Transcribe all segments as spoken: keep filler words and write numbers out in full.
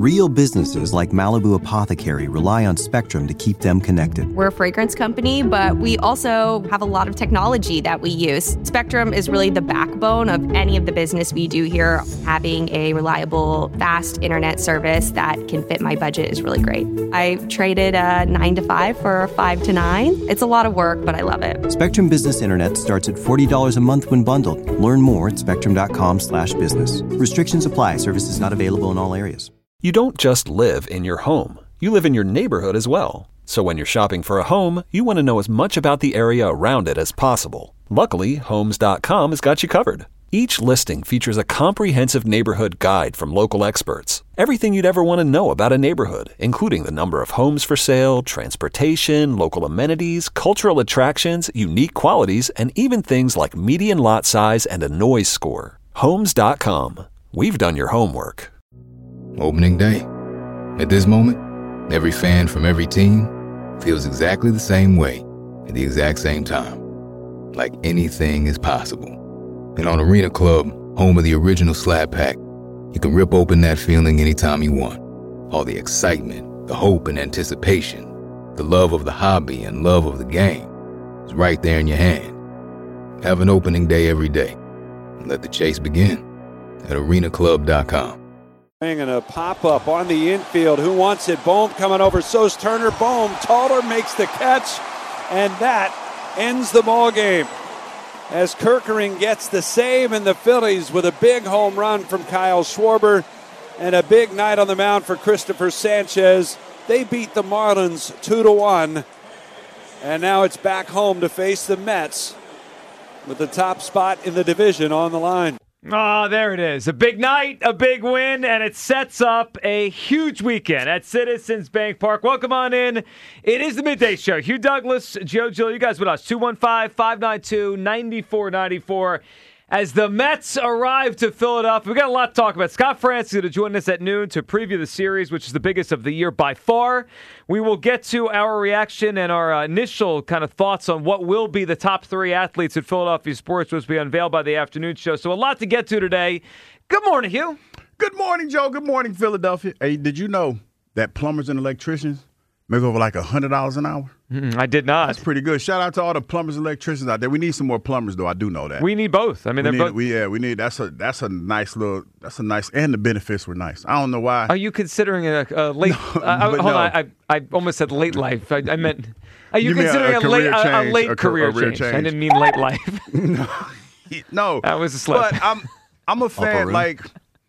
Real businesses like Malibu Apothecary rely on Spectrum to keep them connected. We're a fragrance company, but we also have a lot of technology that we use. Spectrum is really the backbone of any of the business we do here. Having a reliable, fast internet service that can fit my budget is really great. I traded a nine to five for a five to nine. It's a lot of work, but I love it. Spectrum Business Internet starts at forty dollars a month when bundled. Learn more at spectrum.com slash business. Restrictions apply. Services not available in all areas. You don't just live in your home. You live in your neighborhood as well. So when you're shopping for a home, you want to know as much about the area around it as possible. Luckily, Homes dot com has got you covered. Each listing features a comprehensive neighborhood guide from local experts. Everything you'd ever want to know about a neighborhood, including the number of homes for sale, transportation, local amenities, cultural attractions, unique qualities, and even things like median lot size and a noise score. Homes dot com. We've done your homework. Opening day. At this moment, every fan from every team feels exactly the same way at the exact same time. Like anything is possible. And on Arena Club, home of the original Slab Pack, you can rip open that feeling anytime you want. All the excitement, the hope and anticipation, the love of the hobby and love of the game is right there in your hand. Have an opening day every day. And let the chase begin at arena club dot com. And a pop-up on the infield. Who wants it? Bohm coming over. So's Turner. Bohm. Taller makes the catch. And that ends the ball game. As Kerkering gets the save, and the Phillies with a big home run from Kyle Schwarber and a big night on the mound for Christopher Sanchez. They beat the Marlins two to one. And now it's back home to face the Mets with the top spot in the division on the line. Oh, there it is. A big night, a big win, and it sets up a huge weekend at Citizens Bank Park. Welcome on in. It is the Midday Show. Hugh Douglas, Joe Gill, you guys with us. two one five, five nine two, nine four nine four. As the Mets arrive to Philadelphia, we've got a lot to talk about. Scott France is going to join us at noon to preview the series, which is the biggest of the year by far. We will get to our reaction and our uh, initial kind of thoughts on what will be the top three athletes at Philadelphia Sports, which will be unveiled by the afternoon show. So a lot to get to today. Good morning, Hugh. Good morning, Joe. Good morning, Philadelphia. Hey, did you know that plumbers and electricians make over like one hundred dollars an hour? Mm, I did not. That's pretty good. Shout out to all the plumbers and electricians out there. We need some more plumbers, though. I do know that. We need both. I mean, we they're need, both. We, yeah, we need. That's a that's a nice little. That's a nice, and the benefits were nice. I don't know why. Are you considering a, a late? No, uh, hold no. on, I, I almost said late life. I, I meant. Are you, you considering a, a late change, a, a late a career, career change? change? I didn't mean late life. no, no, that was a slip. But I'm I'm a fan. Like,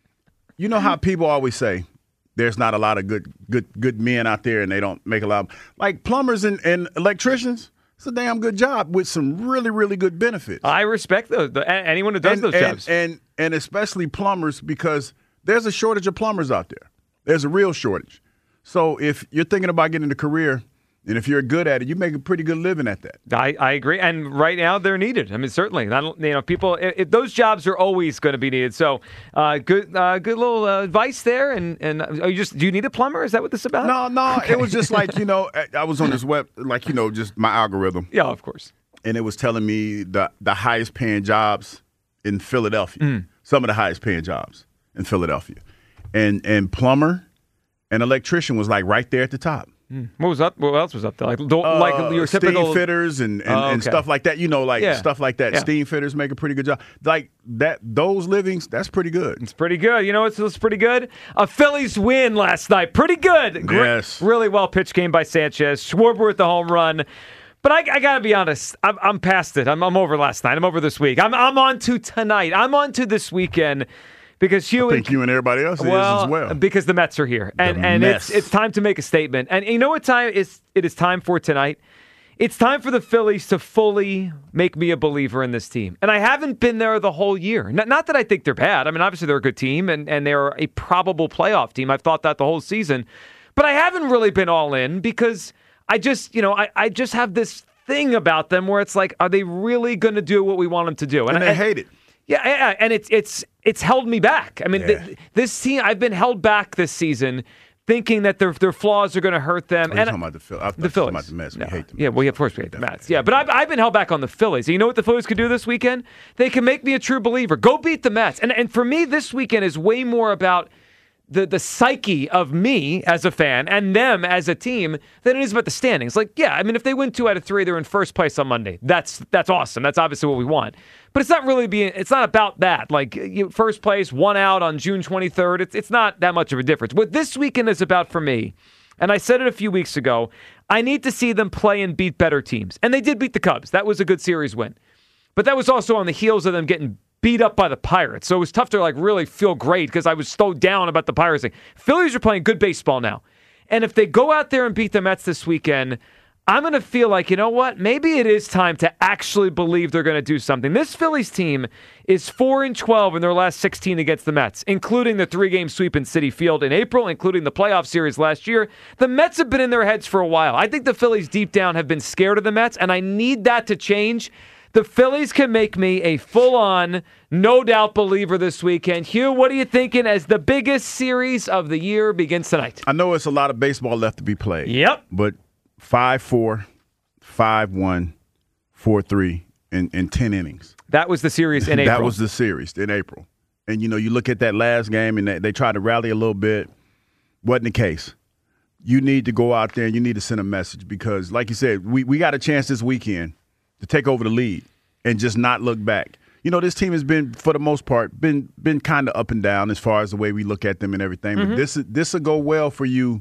you know how people always say, there's not a lot of good good good men out there and they don't make a lot of, like plumbers and, and electricians. It's a damn good job with some really, really good benefits. I respect those. The, anyone who does and, those and, jobs. And, and especially plumbers, because there's a shortage of plumbers out there. There's a real shortage. So if you're thinking about getting a career, and if you're good at it, you make a pretty good living at that. I, I agree. And right now they're needed. I mean, certainly. Not, you know, people, it, it, those jobs are always going to be needed. So uh, good uh, good little uh, advice there. And, and are you just, do you need a plumber? Is that what this is about? No, no. Okay. It was just like, you know, I was on this web, like, you know, just my algorithm. Yeah, of course. And it was telling me the, the highest paying jobs in Philadelphia. Mm. Some of the highest paying jobs in Philadelphia. And, and plumber and electrician was like right there at the top. Mm. What was up? What else was up there? Like, uh, like your typical steam fitters and, and, oh, okay. and stuff like that. You know, like yeah. stuff like that. Yeah. Steam fitters make a pretty good job. Like that, those livings, that's pretty good. It's pretty good. You know what's, what's pretty good? A Phillies win last night. Pretty good. Great, yes. Really well pitched game by Sanchez. Schwarber with the home run. But I, I got to be honest. I'm, I'm past it. I'm, I'm over last night. I'm over this week. I'm, I'm on to tonight. I'm on to this weekend. Because Hugh, I think you and everybody else well, is as well. Because the Mets are here, and the and mess. it's it's time to make a statement. And you know what time is it is time for tonight? It's time for the Phillies to fully make me a believer in this team. And I haven't been there the whole year. Not, not that I think they're bad. I mean, obviously they're a good team, and and they're a probable playoff team. I've thought that the whole season, but I haven't really been all in because I just you know I I just have this thing about them where it's like, are they really going to do what we want them to do? And, and they hate it. Yeah, yeah, and it's it's it's held me back. I mean, yeah. th- this team, I've been held back this season, thinking that their their flaws are going to hurt them. Oh, and talking about the, Phil- I the Phillies, about the Mets. We no. hate them. Yeah, well, yeah, of course we hate the Mets. Yeah, but I've I've been held back on the Phillies. And you know what the Phillies could do this weekend? They can make me a true believer. Go beat the Mets. And and for me, this weekend is way more about the the psyche of me as a fan and them as a team than it is about the standings. Like, yeah, I mean, if they win two out of three, they're in first place on Monday. That's that's awesome. That's obviously what we want. But it's not really being. It's not about that. Like, you, first place, one out on June twenty-third. It's it's not that much of a difference. What this weekend is about for me, and I said it a few weeks ago, I need to see them play and beat better teams. And they did beat the Cubs. That was a good series win. But that was also on the heels of them getting beat up by the Pirates. So it was tough to like really feel great because I was so down about the Pirates thing. Phillies are playing good baseball now. And if they go out there and beat the Mets this weekend, I'm going to feel like, you know what? Maybe it is time to actually believe they're going to do something. This Phillies team is four and twelve in their last sixteen against the Mets, including the three-game sweep in Citi Field in April, including the playoff series last year. The Mets have been in their heads for a while. I think the Phillies deep down have been scared of the Mets, and I need that to change. The Phillies can make me a full-on, no-doubt believer this weekend. Hugh, what are you thinking as the biggest series of the year begins tonight? I know it's a lot of baseball left to be played. Yep. But five four, five one, four three in, in ten innings. That was the series in April. That was the series in April. And, you know, you look at that last game, and they, they tried to rally a little bit. Wasn't the case. You need to go out there and you need to send a message because, like you said, we, we got a chance this weekend to take over the lead and just not look back. You know, this team has been, for the most part, been been kind of up and down as far as the way we look at them and everything. Mm-hmm. But this this will go well for you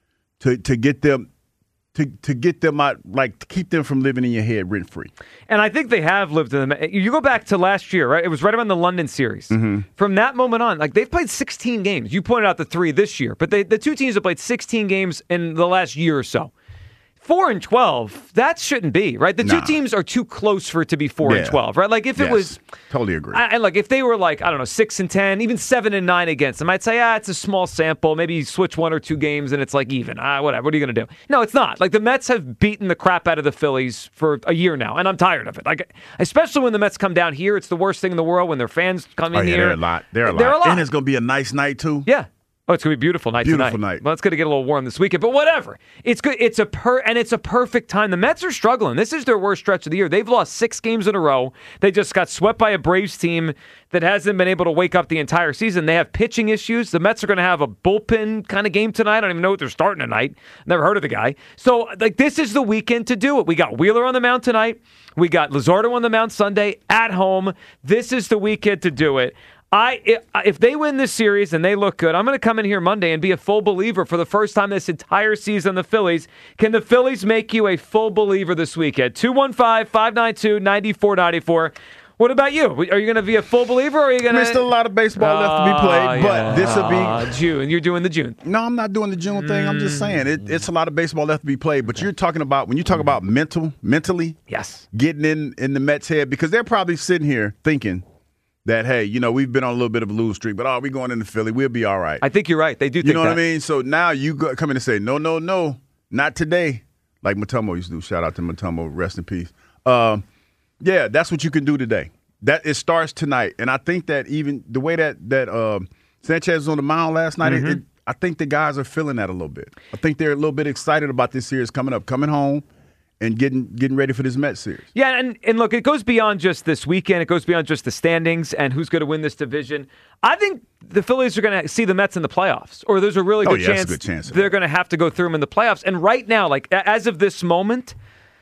to to get them to to get them out, like to keep them from living in your head rent free. And I think they have lived in them. You go back to last year, right? It was right around the London series. Mm-hmm. From that moment on, like they've played sixteen games. You pointed out the three this year, but they, the two teams have played sixteen games in the last year or so. Four and twelve, that shouldn't be, right? The nah. two teams are too close for it to be four yeah. and twelve, right? Like if yes. it was, totally agree. I, and like if they were like I don't know six and ten, even seven and nine against them, I'd say ah, it's a small sample. Maybe you switch one or two games and it's like even. Ah, whatever. What are you gonna do? No, it's not. Like the Mets have beaten the crap out of the Phillies for a year now, and I'm tired of it. Like especially when the Mets come down here, it's the worst thing in the world when their fans come oh, in yeah, here. They're a lot. They're a lot. They're a lot. And it's gonna be a nice night too. Yeah. Oh, it's going to be a beautiful night beautiful tonight. night. Well, it's going to get a little warm this weekend, but whatever. It's good. It's a per and it's a perfect time. The Mets are struggling. This is their worst stretch of the year. They've lost six games in a row. They just got swept by a Braves team that hasn't been able to wake up the entire season. They have pitching issues. The Mets are going to have a bullpen kind of game tonight. I don't even know what they're starting tonight. Never heard of the guy. So, like, this is the weekend to do it. We got Wheeler on the mound tonight. We got Luzardo on the mound Sunday at home. This is the weekend to do it. I if they win this series and they look good, I'm going to come in here Monday and be a full believer for the first time this entire season. The Phillies. Can the Phillies make you a full believer this weekend? two one five, five nine two, nine four nine four. What about you? Are you going to be a full believer or are you going to... There's still a lot of baseball uh, left to be played, but yeah. this will be... Uh, June. You're doing the June. No, I'm not doing the June thing. I'm just saying it, it's a lot of baseball left to be played, but you're talking about... When you talk about mental, mentally... Yes. Getting in, in the Mets' head, because they're probably sitting here thinking... that, hey, you know, we've been on a little bit of a lose streak, but, oh, we're going into Philly. We'll be all right. I think you're right. They do think that. You know that. what I mean? So now you go, come in and say, no, no, no, not today. Like Matomo used to do. Shout out to Matomo. Rest in peace. Um, yeah, that's what you can do today. That It starts tonight. And I think that even the way that, that uh, Sanchez was on the mound last night, mm-hmm. it, it, I think the guys are feeling that a little bit. I think they're a little bit excited about this series coming up, coming home. And getting getting ready for this Mets series. Yeah, and, and look, it goes beyond just this weekend. It goes beyond just the standings and who's going to win this division. I think the Phillies are going to see the Mets in the playoffs, or there's a really good, oh, yeah, chance, that's a good chance they're going to have to go through them in the playoffs. And right now, like as of this moment,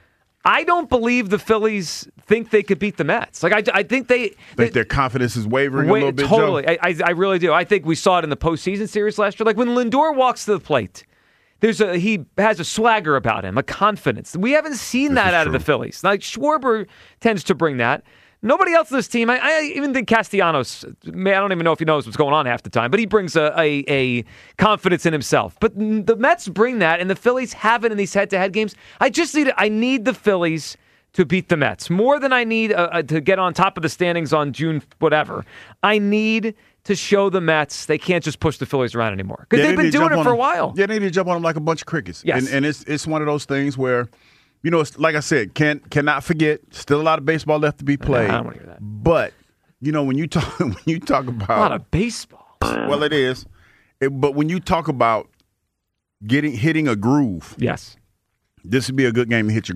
I don't believe the Phillies think they could beat the Mets. Like I, I think they think they, their confidence is wavering wait, a little bit. Totally, I, I, I really do. I think we saw it in the postseason series last year. Like when Lindor walks to the plate. There's a he has a swagger about him, a confidence. We haven't seen this that out true. of the Phillies. Like Schwarber tends to bring that. Nobody else in this team. I, I even think Castellanos. I don't even know if he knows what's going on half the time, but he brings a, a, a confidence in himself. But the Mets bring that, and the Phillies have it in these head-to-head games. I just need I need the Phillies to beat the Mets more than I need uh, uh, to get on top of the standings on June whatever. I need. To show the Mets they can't just push the Phillies around anymore. Because yeah, they've been doing it for them. a while. Yeah, they need to jump on them like a bunch of crickets. Yes. And, and it's it's one of those things where, you know, it's, like I said, can, cannot forget, still a lot of baseball left to be played. I don't want to hear that. But, you know, when you talk, when you talk about... A lot of baseball. Well, it is. It, but when you talk about getting hitting a groove... Yes. This would be a good game to hit your groove.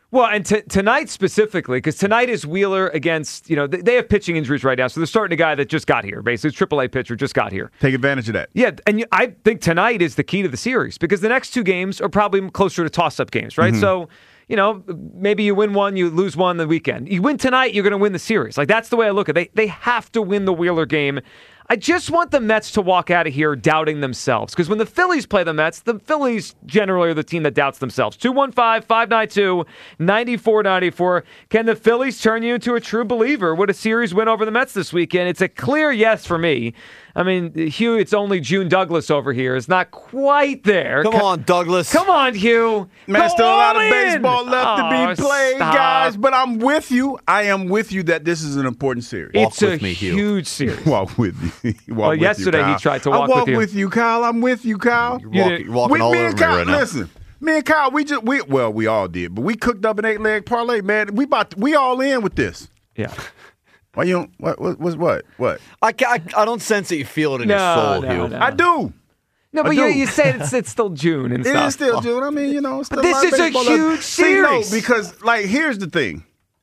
Well, and t- tonight specifically, because tonight is Wheeler against, you know, they, they have pitching injuries right now, so they're starting a guy that just got here, basically, triple A pitcher just got here. Take advantage of that. Yeah, and you, I think tonight is the key to the series, because the next two games are probably closer to toss-up games, right? Mm-hmm. So, you know, maybe you win one, you lose one the weekend. You win tonight, you're going to win the series. Like, that's the way I look at it. They, they have to win the Wheeler game. I just want the Mets to walk out of here doubting themselves. Because when the Phillies play the Mets, the Phillies generally are the team that doubts themselves. two one five, five nine two, nine four nine four. Can the Phillies turn you into a true believer? Would a series win over the Mets this weekend? It's a clear yes for me. I mean, Hugh, it's only June Douglas over here. It's not quite there. Come on, Douglas. Come on, Hugh. Man, Go still a lot of in. baseball left oh, to be played, stop. guys. But I'm with you. I am with you that this is an important series. Walk It's with a me, Hugh. huge series. Walk with you. Walk Well, with yesterday you, he Kyle. tried to walk I walk with you. with you, Kyle. I'm with you, Kyle. You're, walk, you're walking we, all me over and me Kyle, right now. Listen, me and Kyle, we just we well, we all did, but we cooked up an eight leg parlay, man. We about to, we all in with this. Yeah. Why you don't, what what what what what? I, ca- I, I don't sense that you feel it in No, your soul, no, Hugh. no. I do. No, but I you, do. you say it's, it's still June and It stuff. is still June. I mean, you know, it's still But a lot this of is a baseball left. huge See, no, series. because like here's the thing.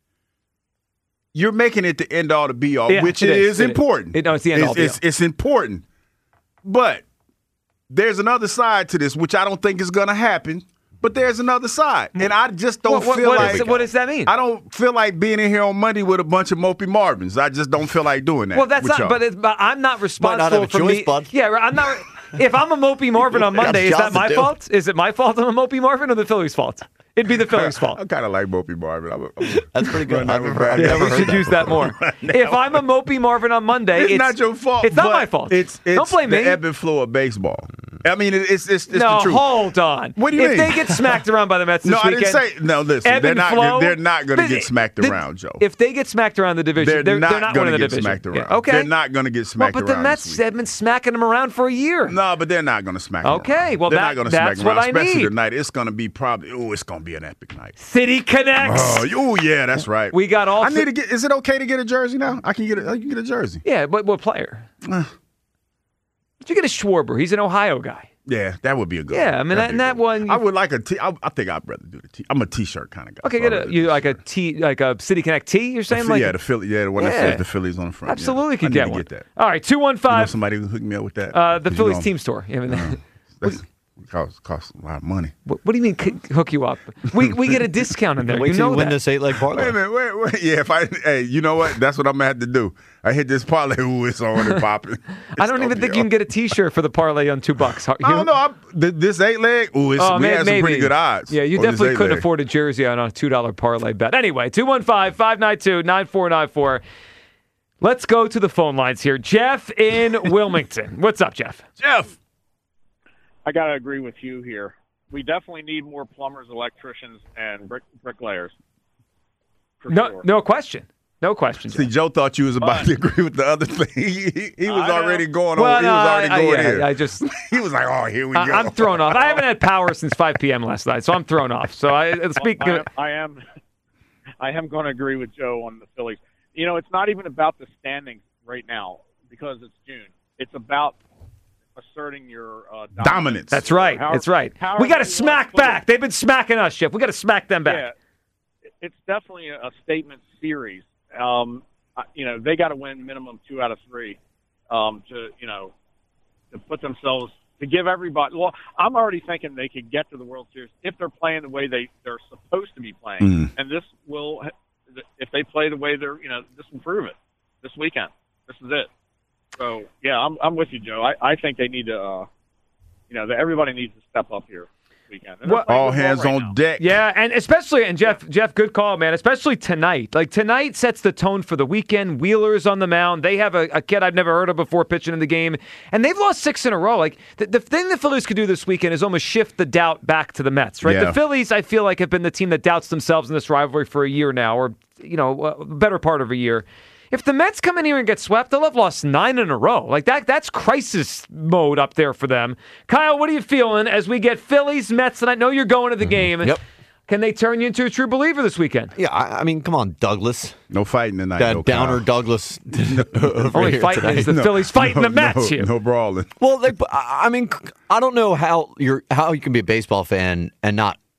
You're making it the end all to be all, Yeah, which it it is. is, It is. important. It- no, it's the end all It's, be it's, all. it's important. But there's another side to this, which I don't think is going to happen. But there's another side, and I just don't What- what- feel what like. is- what does that mean? I don't feel like being in here on Monday with a bunch of mopey Marvins. I just don't feel like doing that. Well, that's with not. y'all. But, it's, but I'm not responsible have a for choice, me. bud. Yeah, I'm not. If I'm a Mopey Marvin on Got Monday, is jobs that to my do. fault? Is it my fault I'm a Mopey Marvin or the Phillies' fault? It'd be the Phillies' fault. I kind of like mopey Marvin. I'm a, I'm a, That's pretty good. Run I've that never, one I've back. Yeah, never we heard should that use that more. If I'm a Mopey Marvin on Monday, It's, it's not your fault. It's not but my fault. It's, it's Don't blame the me. ebb and flow of baseball. I mean, it- it's it's, it's no, the truth. hold on. What do you if mean? they get smacked around by the Mets this No, I weekend, didn't say. No, listen, ebb they're and not. flow, They're not going to but get smacked the- around, Joe. If they get smacked around the division, They're, they're, not, they're not going winning to the get division. smacked around. Yeah, okay, They're not going to get well, smacked but around. the Mets this week. have been smacking them around for a year. No, but they're not going to smack. Okay, around. well, they're that- not going to that's smack around. what I Especially need. tonight, it's going to be probably. Oh, it's going to be an epic night. City connects. Oh, oh, yeah, that's right. We got all. I th- need to get. Is it okay to get a jersey now? I can get. A, I can get a jersey. Yeah, but what player? Did you get a Schwarber? He's an Ohio guy. Yeah, that would be a good. Yeah, one. I mean, That'd that- be a that good one- I would like a t. I, I think I'd rather do the t. I'm a t-shirt kind of guy. Okay, so get I'd a rather you do like a t-shirt. T, like a City Connect T. You're saying like yeah, the Philly, yeah, the one that Yeah. says the Phillies on the front. absolutely yeah. could I need get to one. Get that. All right, two one You know five. somebody who hooked me up with that. Uh, the 'Cause you Phillies know, team store. Yeah, I mean, uh, that's, costs costs a lot of money. what, what do you mean c- hook you up? We we get a discount in there. Wait you till know you win that. this eight-leg parlay. Wait a minute, wait, wait. Yeah, if I, hey, you know what? That's what I'm gonna have to do. I hit this parlay. Ooh, it's on and popping. I don't even think you can get a T-shirt for the parlay on two bucks. I don't know. I'm, th- this eight leg. Ooh, it's, Oh, we may- had some maybe. pretty good odds. Yeah, you on this definitely couldn't eight-leg. afford a jersey on a two dollar parlay bet. Anyway, two one five, five nine two, nine four nine four. Let's go to the phone lines here. Jeff in Wilmington. What's up, Jeff? Jeff. I got to agree with you here. We definitely need more plumbers, electricians, and brick, bricklayers. For No, sure. no question. No question. See, Jeff. Joe thought you was about But- to agree with the other thing. He, he was I know. already going Well, on. He no, was already I- I- going yeah, here. I just- he was like, "Oh, here we I, go." I'm thrown off. I haven't had power since five p.m. last night, so I'm thrown off. So I speaking. I Of, am, I am, I am going to agree with Joe on the Phillies. You know, it's not even about the standings right now because it's June. It's about asserting your uh, dominance. Dominance. that's right. How- That's right. however We got to you smack wanna put it. back. They've been smacking us, Jeff. We got to smack them back. Yeah, it's definitely a, a statement series. Um, I- you know, they got to win minimum two out of three um, to, you know, to put themselves to give everybody. Well, I'm already thinking they could get to the World Series if they're playing the way they they're supposed to be playing, Mm. and this will, if they play the way they're, you know, this will prove it this weekend. This is it. So yeah, I'm I'm with you, Joe. I, I think they need to, uh, you know, that everybody needs to step up here this weekend. And they're Well, playing All good ball hands right on now. deck. Yeah, and especially, and Jeff, Jeff, good call, man. Especially tonight. Like tonight sets the tone for the weekend. Wheeler's on the mound. They have a, a kid I've never heard of before pitching in the game, and they've lost six in a row. Like the, the thing the Phillies could do this weekend is almost shift the doubt back to the Mets, right? Yeah. The Phillies, I feel like, have been the team that doubts themselves in this rivalry for a year now, or you know, a better part of a year. If the Mets come in here and get swept, they'll have lost nine in a row. Like that, that's crisis mode up there for them. Kyle, what are you feeling as we get Phillies, Mets, and I know you're going to the game. Yep. Can they turn you into a true believer this weekend? Yeah, I, I mean, come on, Douglas. No fighting tonight. That no, downer Kyle. Douglas. over Only here fighting today. is the No, Phillies fighting no, the Mets. No, Hugh. no brawling. Well, they, I I mean, I don't know how you're how you can be a baseball fan and not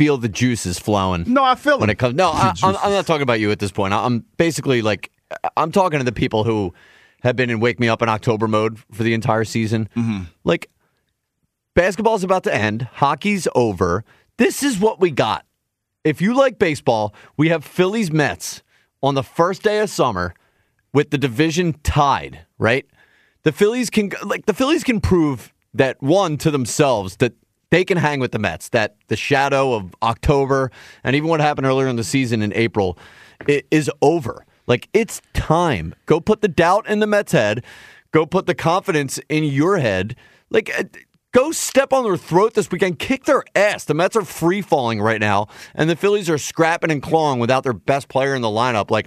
feel the juices flowing. No, I feel when it. it comes. No, I, I'm, I'm not talking about you at this point. I'm basically like, I'm talking to the people who have been in Wake Me Up in October mode for the entire season. Mm-hmm. Like, basketball's about to end. Hockey's over. This is what we got. If you like baseball, we have Phillies Mets on the first day of summer with the division tied, right? The Phillies can like the Phillies can prove that, one, to themselves, that they can hang with the Mets, that the shadow of October and even what happened earlier in the season in April it is over. Like, it's time. Go put the doubt in the Mets' head. Go put the confidence in your head. Like, go step on their throat this weekend. Kick their ass. The Mets are free-falling right now, and the Phillies are scrapping and clawing without their best player in the lineup. Like,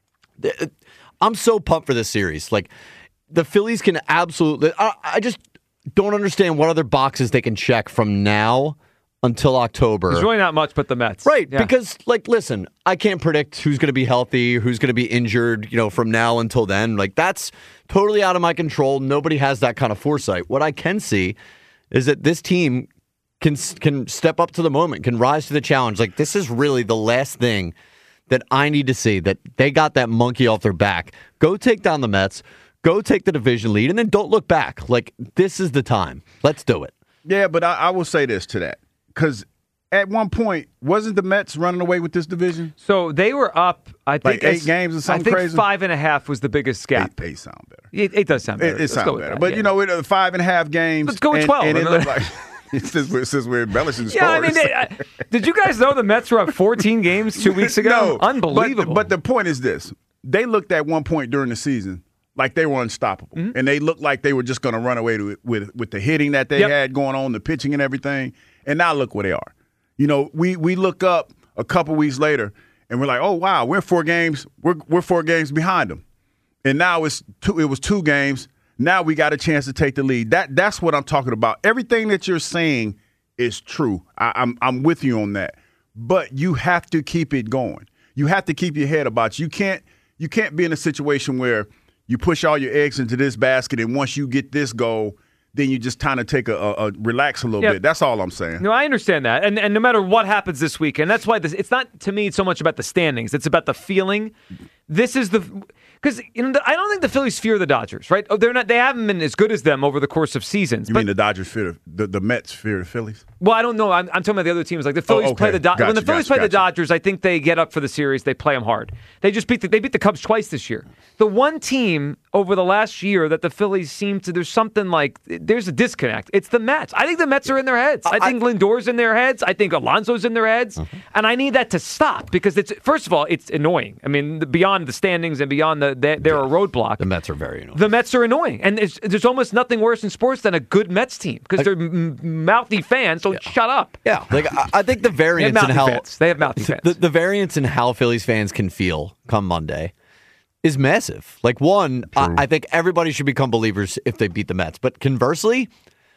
I'm so pumped for this series. Like, the Phillies can absolutely... I, I just don't understand what other boxes they can check from now until October. There's really not much but the Mets. Right, yeah. Because, like, listen, I can't predict who's going to be healthy, who's going to be injured, you know, from now until then. Like, that's totally out of my control. Nobody has that kind of foresight. What I can see is that this team can can step up to the moment, can rise to the challenge. Like, this is really the last thing that I need to see, that they got that monkey off their back. Go take down the Mets. Go take the division lead, and then don't look back. Like, this is the time. Let's do it. Yeah, but I, I will say this to that. Because at one point, wasn't the Mets running away with this division? So they were up, I think. Like eight games or something I think crazy? five and a half was the biggest gap. Eight, eight sound better. It, it does sound better. It, it sounds better. That, But, yeah. you know, it, uh, five and a half games. Let's go with and, twelve. And it looked like, since, we're, since we're embellishing Yeah, I stories. mean, they, I, did you guys know the Mets were up fourteen games two weeks ago? No, Unbelievable. But, but the point is this. They looked at one point during the season like they were unstoppable. Mm-hmm. And they looked like they were just going to run away to, with, with the hitting that they yep. had going on, the pitching and everything. And now look where they are. You know, we, we look up a couple weeks later and we're like, oh wow, we're four games, we're we're four games behind them. And now it's two it was two games. Now we got a chance to take the lead. That that's what I'm talking about. Everything that you're saying is true. I, I'm I'm with you on that. But you have to keep it going. You have to keep your head about you. You can't you can't be in a situation where you push all your eggs into this basket and once you get this goal, then you just kind of take a, a, a relax a little yep. bit. That's all I'm saying. No, I understand that. And and no matter what happens this weekend, that's why this, it's not, to me, so much about the standings. It's about the feeling. This is the – because you know, I don't think the Phillies fear the Dodgers, right? Oh, they're not. They haven't been as good as them over the course of seasons. You but, mean the Dodgers fear the, the Mets fear the Phillies? Well, I don't know. I'm, I'm talking about the other teams. Like the Phillies oh, okay. play the Dodgers. Gotcha, when the Phillies gotcha, play gotcha. the Dodgers, I think they get up for the series. They play them hard. They just beat the, they beat the Cubs twice this year. The one team over the last year that the Phillies seem to, there's something like, there's a disconnect. It's the Mets. I think the Mets are in their heads. I think I, Lindor's in their heads. I think Alonso's in their heads. Uh-huh. And I need that to stop because it's, first of all, it's annoying. I mean, beyond the standings and beyond the, they're, they're a roadblock. The Mets are very annoying. The Mets are annoying. And it's, there's almost nothing worse in sports than a good Mets team because like, they're m- mouthy fans, so yeah. shut up. Yeah. Like I, I think the variance in how fans. They have mouthy fans. The, the variance in how Phillies fans can feel come Monday is massive. Like, one, I, I think everybody should become believers if they beat the Mets. But conversely,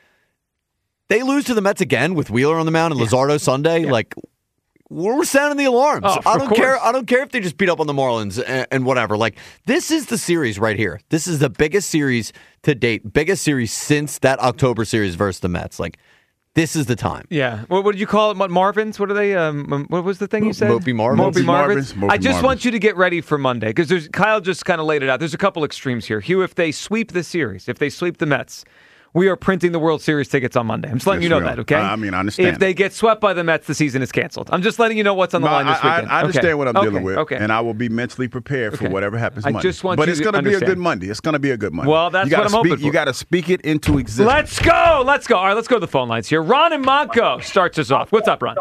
they lose to the Mets again with Wheeler on the mound and yeah. Luzardo Sunday. Yeah. Like, we're sounding the alarms. Oh, I don't course. care. I don't care if they just beat up on the Marlins and, and whatever. Like, this is the series right here. This is the biggest series to date, biggest series since that October series versus the Mets. Like, this is the time. Yeah. What, what did you call it? What, Marvins? What are they? Um, what was the thing you said? Mopey Marvins. Mopey Marvins. Marvins. I just Marvins. want you to get ready for Monday because there's Kyle just kind of laid it out. There's a couple extremes here. Hugh, if they sweep the series, if they sweep the Mets, we are printing the World Series tickets on Monday. I'm just letting yes, you know we that, are. okay? I mean, I understand. If they get swept by the Mets, the season is canceled. I'm just letting you know what's on the no, line this I, weekend. I, I understand okay. what I'm okay. dealing with, okay. and I will be mentally prepared okay. for whatever happens I Monday. just want but you it's to going to be a understand. good Monday. It's going to be a good Monday. Well, that's you what I'm speak, hoping for. You got to speak it into existence. Let's go. Let's go. All right, let's go to the phone lines here. Ron and Monco starts us off. What's up, Ron?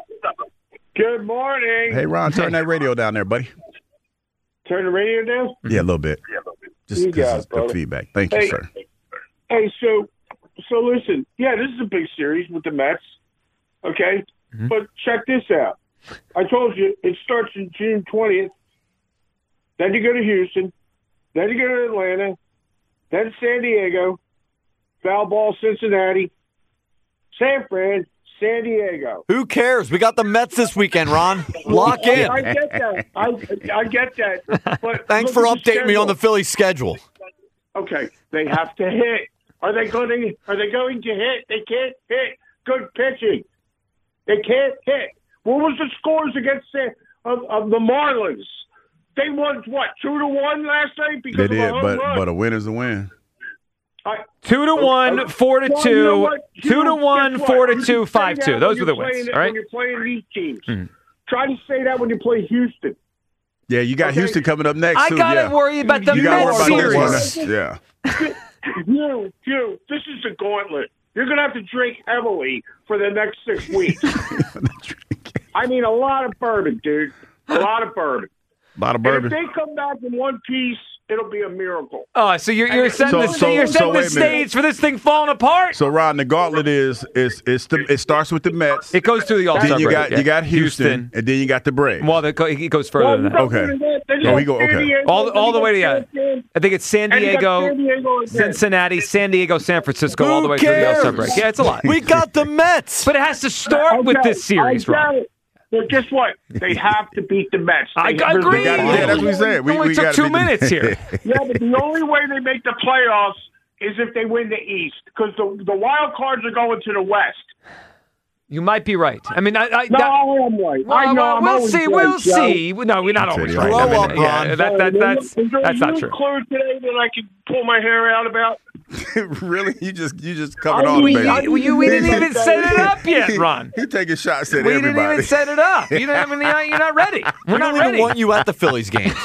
Good morning. Hey, Ron, turn that radio down there, buddy. Turn the radio down? Yeah, a little bit. Yeah, a little bit. Just because of the feedback. Thank hey, you, sir. Hey, so so listen. Yeah, this is a big series with the Mets. Okay? Mm-hmm. But check this out. I told you it starts on June twentieth. Then you go to Houston. Then you go to Atlanta. Then San Diego. Foul ball, Cincinnati. San Fran. San Diego. Who cares? We got the Mets this weekend, Ron. Lock in. I, I get that. I, I get that. But thanks for updating me on the Phillies schedule. Okay, they have to hit. Are they going to? Are they going to hit? They can't hit. Good pitching. They can't hit. What was the scores against the, of, of the Marlins? They won, what, two to one last night? Because They of a did, home but run. but a win is a win. I, Two to one, uh, four to well, you know two, what? two to You- one, guess what? four to You two, can five say two. that Those when were the you're wins, playing- all right? When you're playing these teams. Mm. Try to say that when you play Houston. Yeah, you got Okay. Houston coming up next. I too, gotta yeah. worry about the You gotta Mets worry about that series. one. Yeah. You, you, this is the gauntlet. You're going to have to drink heavily for the next six weeks. I mean, a lot of bourbon, dude. A lot of bourbon. A lot of And bourbon. if they come back in one piece, it'll be a miracle. Oh, so you're, you're setting So- the, so- you're so setting the wait a minute. stage for this thing falling apart? So, Ron, the gauntlet is is is the, it starts with the Mets. It goes through the All-Star Then you break. got yeah. you got Houston, and then you got the Braves. Well, the, it goes further Well, than you that. got Okay. San Diego, then you Oh, got we go- San okay. Diego, All, then all you the got way to, yeah. San Diego, I think it's San and you got Diego, San Diego again. Cincinnati, San Diego, San Francisco, Who all the way through the All-Star cares? break. Yeah, it's a lot. We got the Mets. But it has to start with Okay, this series, I Ron. get it. But guess what? They have to beat the Mets. I They- agree. there's- Gotta- yeah, that's what we said. We, It only we took gotta two beat the- minutes here. Yeah, but the only way they make the playoffs is if they win the East, because the the wild cards are going to the West. You might be right. I mean, I, I, No, that- I am right. well, I know well, I'm we'll always see. right, We'll Joe. see. No, we're not always right. Grow I mean, up, yeah, Ron. that, that, that's Is there that's a not new true. clue today that I can pull my hair out about? really, you just you just covered I all the mean, bases. I- We, we didn't even set it up yet, He- Ron. He taking shots at We everybody. didn't even set it up. You know, I mean, you're not ready. We're We not don't even ready. want you at the Phillies games.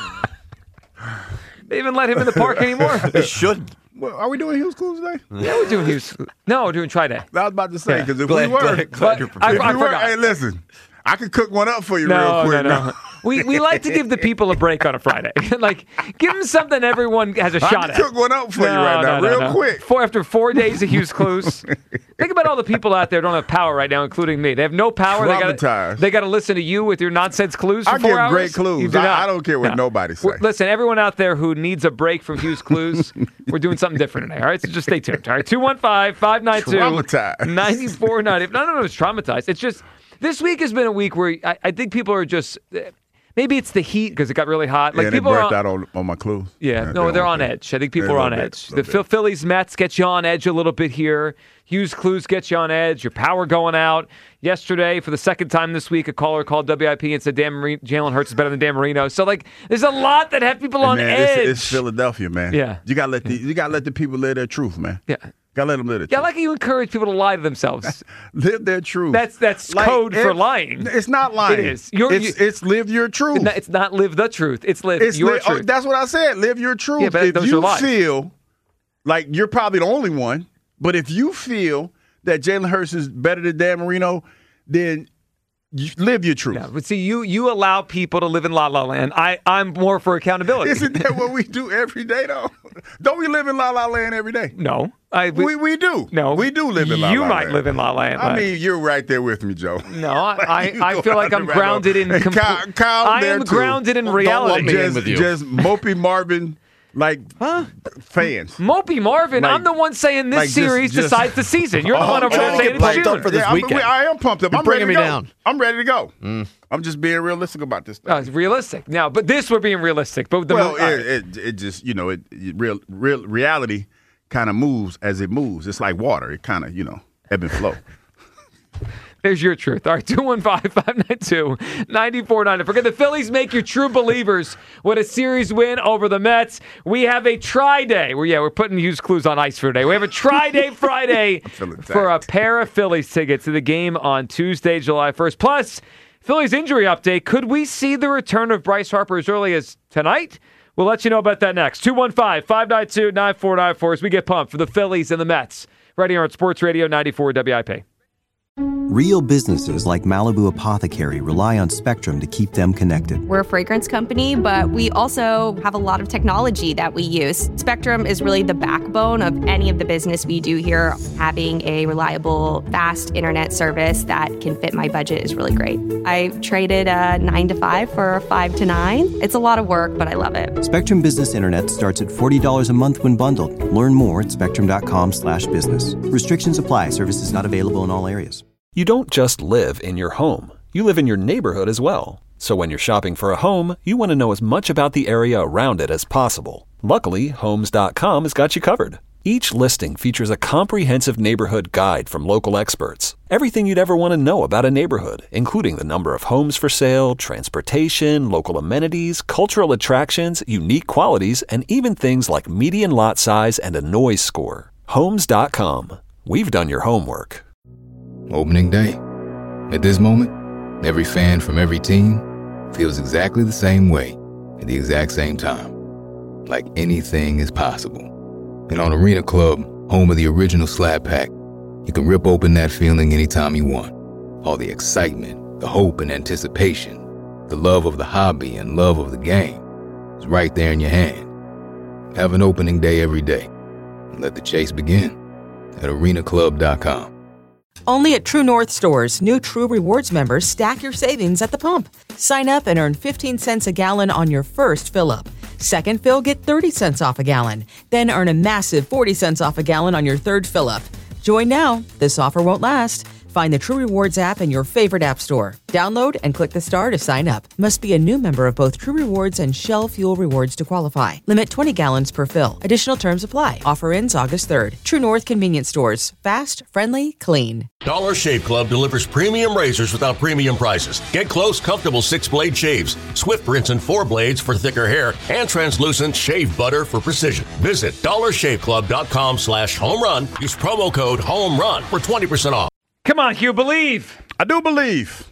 They even let him in the park anymore. They should. Well, are we doing Hughes Clues today? Yeah, we're doing Hughes. No, we're doing Try Day. I was about to say Yeah. because if Glad- we were, glad- glad you're But I, prepared. if I we were, forgot. hey, listen, I could cook one up for you No, real quick. no, no. We we like to give the people a break on a Friday. Like, give them something everyone has a I shot can at. cook one up for you No, right now, no, no, real no. quick. Four after four days of Hughes Clues. Think about all the people out there who don't have power right now, including me. They have no power. They got Traumatized. they got to listen to you with your nonsense clues for I four give hours. great clues. You do I- not. I don't care what nobody say. We're- Listen, everyone out there who needs a break from Hughes Clues, we're doing something different today. All right, so just stay tuned. All right, two one five, five nine two, Traumatized. nine four nine zero. No, no, no, it's traumatized. It's just this week has been a week where I, I think people are just. Maybe it's the heat because it got really hot. Like yeah, they people are burnt on, out on, on my clues. yeah, no, they're on edge. I think people Yeah, are a on little edge. bit, a The little Phil- bit. Phillies Mets get you on edge a little bit here. Hughes Clues get you on edge. Your power going out. Yesterday, for the second time this week, a caller called W I P and said Dan Marino, Jalen Hurts is better than Dan Marino. So like, there's a lot that have people on man, edge. It's, it's Philadelphia, man. Yeah. you gotta let the you gotta let the people live their truth, man. yeah, Gotta let them live their yeah. I truth. like how you encourage people to lie to themselves. live their truth. That's that's Like, code for it- lying. It's not lying. It is. You're- it's, you- it's live your truth. No, It's not live the truth. It's live It's your li- oh, truth. that's what I said. Live your truth. Yeah, but if those are you lies. feel like you're probably the only one, but if you feel that Jalen Hurts is better than Dan Marino, then you live your truth. Yeah, but see, you you allow people to live in la la land. I I'm more for accountability. Isn't that what we do every day, though? Don't we live in La La Land every day? No, I We we do. no, we do live in La La You Land. might live in la la land. I but- mean, you're right there with me, Joe. no, I You I, I go feel like out I'm the grounded in. rabbit hole. Compl- Kyle- Kyle I there am too. grounded in Don't lump reality. me in Just, with you. just Mopey Marvin, like fans. Mopey Marvin, Like- I'm the one saying this like just- series just- decides the season. You're the Oh, one over I'm there trying to saying get it's pumped June. up for this yeah, I'm- weekend. I am pumped up. You're I'm ready bringing to me go. down. I'm ready to go. I'm just being realistic about this thing. Uh, it's realistic now, but this we're being realistic. But the well, all right. it, it, it just, you know, it, it real, real reality kind of moves as it moves. It's like water. It kind of, you know, ebb and flow. There's your truth. All right, two one five, five nine two, nine four nine zero. Forget the Phillies make you true believers with a series win over the Mets. We have a try-day. Where, yeah, we're putting Hughes Clues on ice for today. We have a try-day Friday feeling for a tagged. pair of Phillies tickets to the game on Tuesday, July first. Plus, Phillies injury update. Could we see the return of Bryce Harper as early as tonight? We'll let you know about that next. two one five, five nine two, nine four nine four as we get pumped for the Phillies and the Mets. Right here on Sports Radio ninety-four W I P. Real businesses like Malibu Apothecary rely on Spectrum to keep them connected. We're a fragrance company, but we also have a lot of technology that we use. Spectrum is really the backbone of any of the business we do here. Having a reliable, fast internet service that can fit my budget is really great. I traded a nine to five for a five to nine. It's a lot of work, but I love it. Spectrum Business Internet starts at forty dollars a month when bundled. Learn more at spectrum.com slash business. Restrictions apply. Services not available in all areas. You don't just live in your home. You live in your neighborhood as well. So when you're shopping for a home, you want to know as much about the area around it as possible. Luckily, Homes dot com has got you covered. Each listing features a comprehensive neighborhood guide from local experts. Everything you'd ever want to know about a neighborhood, including the number of homes for sale, transportation, local amenities, cultural attractions, unique qualities, and even things like median lot size and a noise score. Homes dot com. We've done your homework. Opening day. At this moment, every fan from every team feels exactly the same way at the exact same time. Like anything is possible. And on Arena Club, home of the original Slab Pack, you can rip open that feeling anytime you want. All the excitement, the hope and anticipation, the love of the hobby and love of the game is right there in your hand. Have an opening day every day and let the chase begin at arena club dot com. Only at True North stores, new True Rewards members stack your savings at the pump. Sign up and earn fifteen cents a gallon on your first fill-up. Second fill, get thirty cents off a gallon. Then earn a massive forty cents off a gallon on your third fill-up. Join now. This offer won't last. Find the True Rewards app in your favorite app store. Download and click the star to sign up. Must be a new member of both True Rewards and Shell Fuel Rewards to qualify. Limit twenty gallons per fill. Additional terms apply. Offer ends August third. True North Convenience Stores. Fast, friendly, clean. Dollar Shave Club delivers premium razors without premium prices. Get close, comfortable six-blade shaves, swift rinse and four blades for thicker hair, and translucent shave butter for precision. Visit dollar shave club dot com slash home run. Use promo code HOMERUN for twenty percent off. Come on, Hugh, believe. I do believe.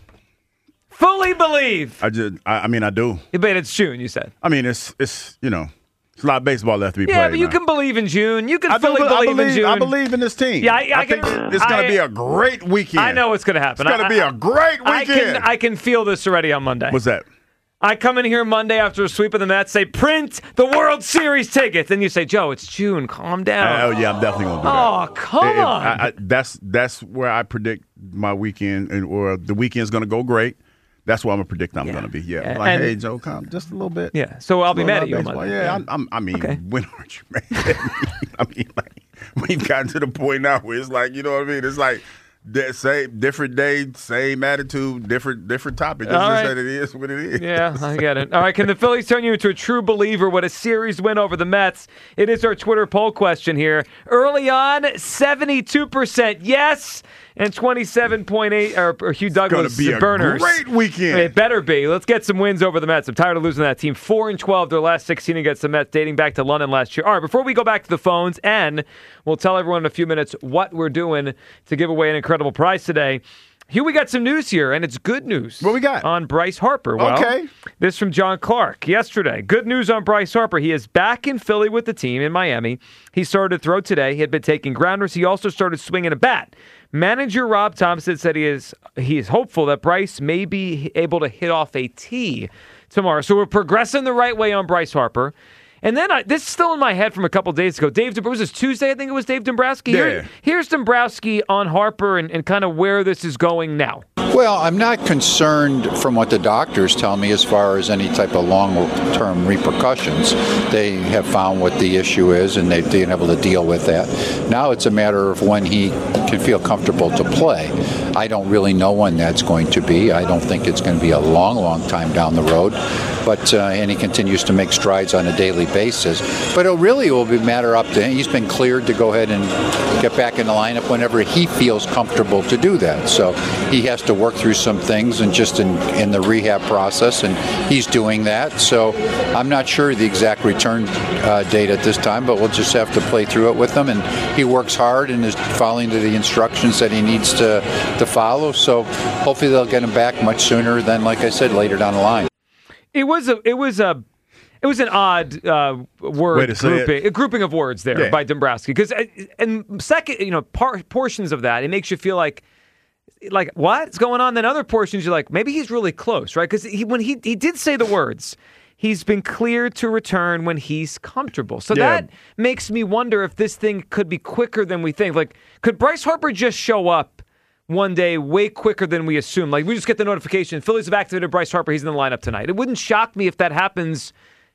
Fully believe. I just, I, I mean, I do. But it's June, you said. I mean, it's, it's, you know, it's a lot of baseball left to be yeah, played. Yeah, but you man. can believe in June. You can I fully do, believe, I believe in June. I believe in this team. Yeah, I, I, I think can, it's going to be a great weekend. I know what's going to happen. It's going to be a great weekend. I can, I can feel this already on Monday. What's that? I come in here Monday after a sweep of the Mets, say, print the World Series tickets. And you say, Joe, it's June. Calm down. Uh, oh, yeah, I'm definitely going to do that. Oh, come if, on. I, I, that's that's where I predict my weekend, and or the weekend's going to go great. That's where I'm going to predict I'm yeah. going to be. Yeah. yeah. Like, and, hey, Joe, come just a little bit. Yeah. So I'll be mad at you on Monday. Yeah, yeah. I'm, I'm, I mean, okay. when aren't you mad at me? I mean, like, we've gotten to the point now where it's like, you know what I mean? It's like, That same different day, same attitude, different different topic. Just right. that it is what it is. Yeah, I get it. All right, can the Phillies turn you into a true believer with a series win over the Mets? It is our Twitter poll question here. Early on, seventy-two percent yes, and twenty-seven point eight are, are Hugh Douglas be a burners. Great weekend. It better be. Let's get some wins over the Mets. I'm tired of losing that team. Four and twelve their last sixteen against the Mets, dating back to London last year. All right, before we go back to the phones, and we'll tell everyone in a few minutes what we're doing to give away an incredible prize today. Hugh, we got some news here, and it's good news. What we got? On Bryce Harper. Well, okay. This from John Clark yesterday. Good news on Bryce Harper. He is back in Philly with the team in Miami. He started to throw today. He had been taking grounders. He also started swinging a bat. Manager Rob Thompson said he is he is hopeful that Bryce may be able to hit off a tee tomorrow. So we're progressing the right way on Bryce Harper. And then I, this is still in my head from a couple days ago. Dave, was this Tuesday? I think it was Dave Dombrowski. Yeah. Here, here's Dombrowski on Harper and, and kind of where this is going now. Well, I'm not concerned from what the doctors tell me as far as any type of long-term repercussions. They have found what the issue is, and they've been able to deal with that. Now it's a matter of when he can feel comfortable to play. I don't really know when that's going to be. I don't think it's going to be a long, long time down the road. But uh, and he continues to make strides on a daily basis. But it really will be a matter up to him. He's been cleared to go ahead and get back in the lineup whenever he feels comfortable to do that. So he has to work through some things and just in, in the rehab process, and he's doing that. So I'm not sure the exact return uh, date at this time, but we'll just have to play through it with him. And he works hard and is following to the instructions that he needs to, to follow. So hopefully they'll get him back much sooner than, like I said, later down the line. It was a, it was a, it was an odd uh, word grouping, a grouping of words there yeah. by Dombrowski. Because, and second, you know, par- portions of that, it makes you feel like, like what's going on? Then other portions, you're like, maybe he's really close, right? Because he, when he he did say the words, he's been cleared to return when he's comfortable. So yeah. that makes me wonder if this thing could be quicker than we think. Like, could Bryce Harper just show up one day way quicker than we assume? Like, we just get the notification, Phillies have activated Bryce Harper, he's in the lineup tonight. It wouldn't shock me if that happens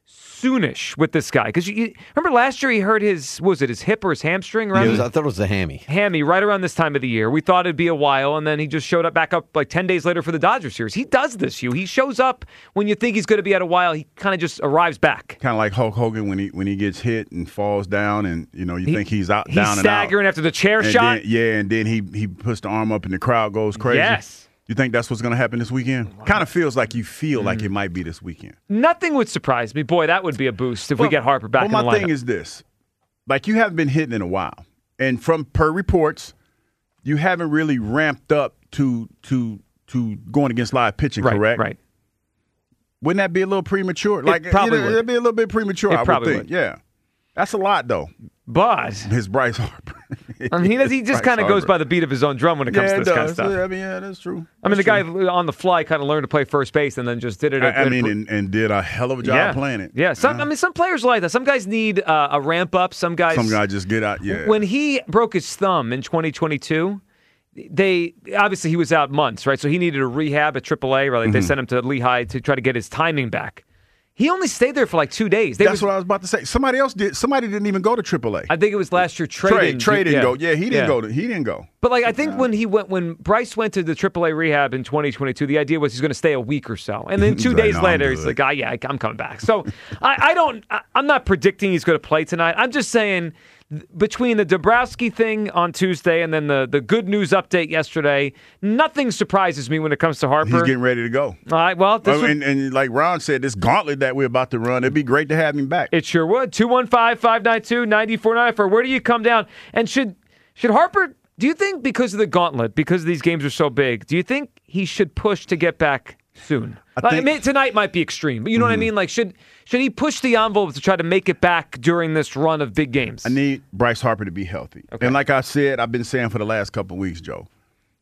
soonish with this guy. Because you, you remember last year he hurt his, what was it, his hip or his hamstring? Right? Yeah, it was, I thought it was the hammy. Hammy, right around this time of the year. We thought it'd be a while, and then he just showed up back up like ten days later for the Dodgers series. He does this, you. He shows up when you think he's going to be out a while. He kind of just arrives back. Kind of like Hulk Hogan when he when he gets hit and falls down, and you know you He- think he's out he's down and out. staggering after the chair And shot. then- yeah, and then he he puts the arm up and the crowd goes crazy. Yes. You think that's what's going to happen this weekend? Kind of feels like you feel like it might be this weekend. Nothing would surprise me. Boy, that would be a boost if we get Harper back Well, in my the lineup. thing is this: like you haven't been hitting in a while, and from per reports, you haven't really ramped up to to to going against live pitching. Right, correct? right. Wouldn't that be a little premature? Like probably you know, would. it'd be a little bit premature. It I probably would think. would. Yeah, that's a lot though. But his Bryce Harper. I mean, he does. He just Bryce kind of goes Harper. by the beat of his own drum when it comes yeah, to it this kind of does. stuff. Yeah, I mean, yeah, that's true. I mean, the That's guy true. on the fly kind of learned to play first base and then just did it. I, at- I at- mean, and, and did a hell of a job yeah. playing it. Yeah, some. I mean, some players like that. Some guys need uh, a ramp up. Some guys. Some guy just get out. Yeah. When he broke his thumb in twenty twenty-two, they obviously he was out months, right? So he needed a rehab at triple A. Right? Like They Mhm. sent him to Lehigh to try to get his timing back. He only stayed there for like two days. They That's was, what I was about to say. Somebody else did. Somebody didn't even go to triple A. I think it was last year. Trey, Trey, didn't, Trey didn't yeah. go. Yeah, he didn't Yeah. go. To, he didn't go. But like I think when he went when Bryce went to the triple A rehab in twenty twenty-two, the idea was he's going to stay a week or so, and then two He's like, days "No, I'm later he's good." like, "Ah, yeah, I'm coming back." So I, I don't. I, I'm not predicting he's going to play tonight. I'm just saying th- between the Dabrowski thing on Tuesday and then the the good news update yesterday, nothing surprises me when it comes to Harper. He's getting ready to go. All right. Well, this Oh, would- and, and like Ron said, this gauntlet that we're about to run, it'd be great to have him back. It sure would. two one five, five nine two, nine four nine four. Where do you come down? And should should Harper, do you think because of the gauntlet, because these games are so big, do you think he should push to get back soon? I Like, I think- mean, tonight might be extreme, but you know what I mean? Like, should should he push the envelope to try to make it back during this run of big games? I need Bryce Harper to be healthy. And like I said, I've been saying for the last couple of weeks, Joe,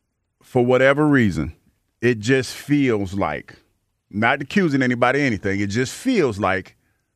for whatever reason, it just feels like, not accusing anybody of anything, it just feels like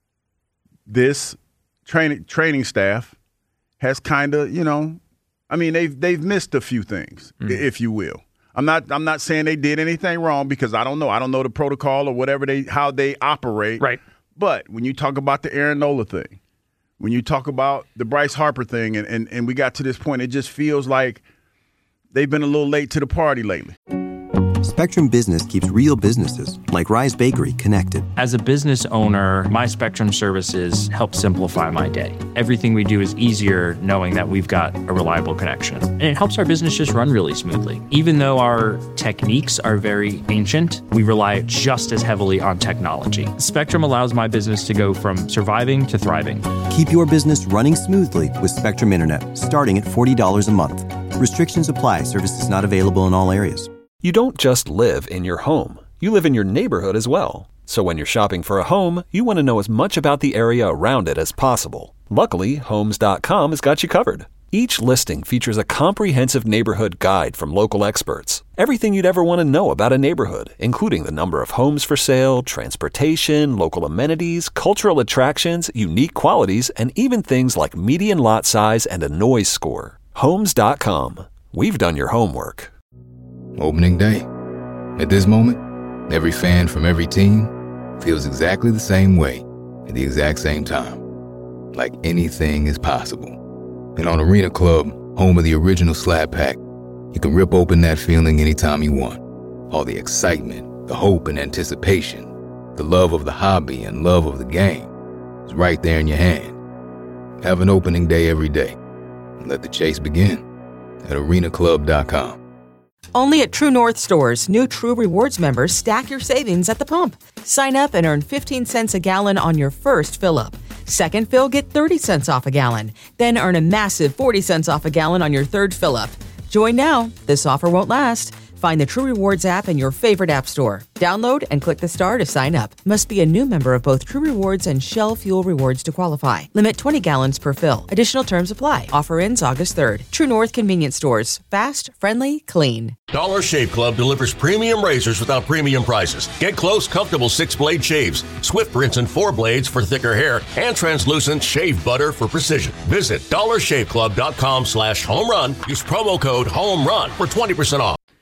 this training training staff has kind of, you know, I mean, they've they've missed a few things, i- if you will. I'm not I'm not saying they did anything wrong because I don't know. I don't know the protocol or whatever they how they operate. Right. But when you talk about the Aaron Nola thing, when you talk about the Bryce Harper thing, and, and, and we got to this point, it just feels like they've been a little late to the party lately. Spectrum Business keeps real businesses, like Rise Bakery, connected. As a business owner, my Spectrum services help simplify my day. Everything we do is easier knowing that we've got a reliable connection. And it helps our business just run really smoothly. Even though our techniques are very ancient, we rely just as heavily on technology. Spectrum allows my business to go from surviving to thriving. Keep your business running smoothly with Spectrum Internet, starting at forty dollars a month. Restrictions apply. Services not available in all areas. You don't just live in your home. You live in your neighborhood as well. So when you're shopping for a home, you want to know as much about the area around it as possible. Luckily, Homes dot com has got you covered. Each listing features a comprehensive neighborhood guide from local experts. Everything you'd ever want to know about a neighborhood, including the number of homes for sale, transportation, local amenities, cultural attractions, unique qualities, and even things like median lot size and a noise score. Homes dot com. We've done your homework. Opening day. At this moment, every fan from every team feels exactly the same way at the exact same time. Like anything is possible. And on Arena Club, home of the original Slab Pack, you can rip open that feeling anytime you want. All the excitement, the hope and anticipation, the love of the hobby and love of the game is right there in your hand. Have an opening day every day. And let the chase begin at arena club dot com. Only at True North stores, new True Rewards members stack your savings at the pump. Sign up and earn fifteen cents a gallon on your first fill-up. Second fill, get thirty cents off a gallon. Then earn a massive forty cents off a gallon on your third fill-up. Join now. This offer won't last. Find the True Rewards app in your favorite app store. Download and click the star to sign up. Must be a new member of both True Rewards and Shell Fuel Rewards to qualify. Limit twenty gallons per fill. Additional terms apply. Offer ends August third. True North Convenience Stores. Fast, friendly, clean. Dollar Shave Club delivers premium razors without premium prices. Get close, comfortable six-blade shaves, Swift rinse and four blades for thicker hair, and translucent shave butter for precision. Visit dollar shave club dot com slash home run. Use promo code HOME RUN for twenty percent off.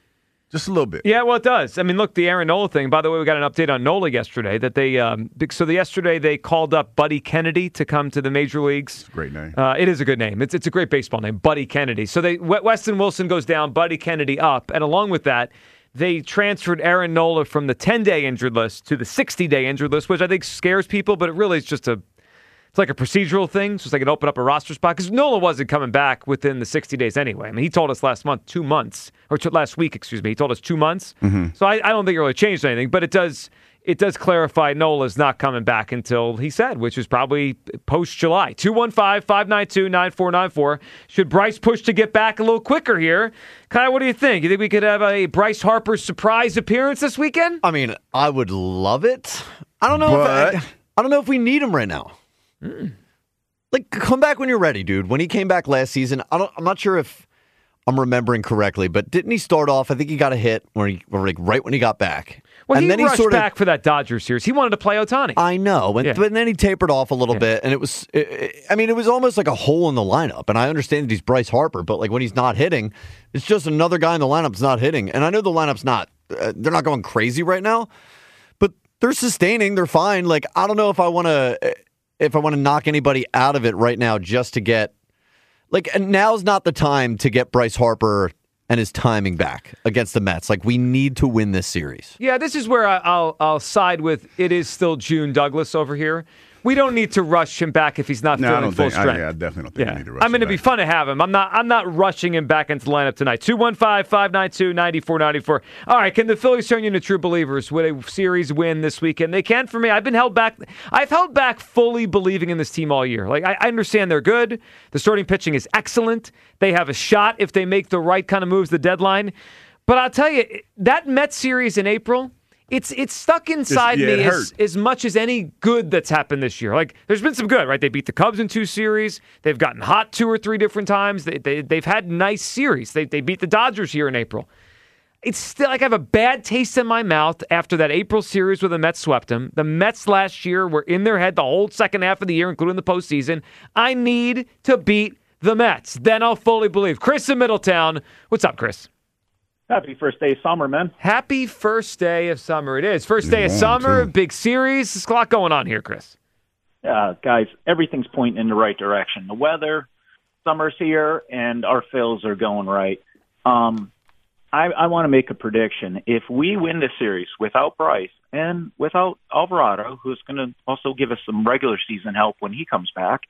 Just a little bit. Yeah, well, it does. I mean, look, the Aaron Nola thing. By the way, we got an update on Nola yesterday. That they, um, so the, yesterday they called up Buddy Kennedy to come to the major leagues. Great name. Uh, it is a good name. It's it's a great baseball name, Buddy Kennedy. So they Weston Wilson goes down, Buddy Kennedy up, and along with that, they transferred Aaron Nola from the ten-day injured list to the sixty-day injured list, which I think scares people, but it really is just a. It's like a procedural thing, so it's like it opened up a roster spot, because Nola wasn't coming back within the sixty days anyway. I mean, he told us last month, two months, or t- last week, excuse me, he told us two months. Mm-hmm. So I, I don't think it really changed anything, but it does it does clarify Nola's not coming back until he said, which is probably post-July. two one five, five nine two, nine four nine four. Should Bryce push to get back a little quicker here? Kyle, what do you think? You think we could have a Bryce Harper surprise appearance this weekend? I mean, I would love it. I don't know But- if I, I don't know if we need him right now. Mm. Like, come back when you're ready, dude. When he came back last season, I don't, I'm not sure if I'm remembering correctly, but didn't he start off? I think he got a hit when he, or like right when he got back. Well, and he then rushed he sort back for that Dodgers series. He wanted to play Ohtani. I know, and, Yeah. but then he tapered off a little Yeah. bit, and it was, it, it- I mean, it was almost like a hole in the lineup. And I understand that he's Bryce Harper, but like when he's not hitting, it's just another guy in the lineup's not hitting. And I know the lineup's not, uh, they're not going crazy right now, but they're sustaining, they're fine. Like, I don't know if I want to, if I want to knock anybody out of it right now just to get, like, and now's not the time to get Bryce Harper and his timing back against the Mets. Like, we need to win this series. Yeah, this is where I- I'll I'll side with it is still June Douglas over here. We don't need to rush him back if he's not No, I feeling don't full think. I, strength. yeah, I definitely don't think Yeah. we need to rush I mean, him it'd be back. fun to have him. I'm not I'm not rushing him back into the lineup tonight. two one five, five nine two, nine four nine four. All right, can the Phillies turn you into true believers with a series win this weekend? They can for me. I've been held back. I've held back fully believing in this team all year. Like, I, I understand they're good. The starting pitching is excellent. They have a shot if they make the right kind of moves, the deadline. But I'll tell you, that Mets series in April, It's it's stuck inside It's- yeah, me it as, as much as any good that's happened this year. Like, there's been some good, right? They beat the Cubs in two series. They've gotten hot two or three different times. They, they, they've had nice series. They, they beat the Dodgers here in April. It's still like I have a bad taste in my mouth after that April series where the Mets swept them. The Mets last year were in their head the whole second half of the year, including the postseason. I need to beat the Mets. Then I'll fully believe. Chris in Middletown. What's up, Chris? Happy first day of summer, man. Happy first day of summer. It is. First day of Yeah, summer, too. big series. There's a lot going on here, Chris. Uh, guys, everything's pointing in the right direction. The weather, summer's here, and our Phils are going right. Um, I, I want to make a prediction. If we win this series without Bryce and without Alvarado, who's going to also give us some regular season help when he comes back,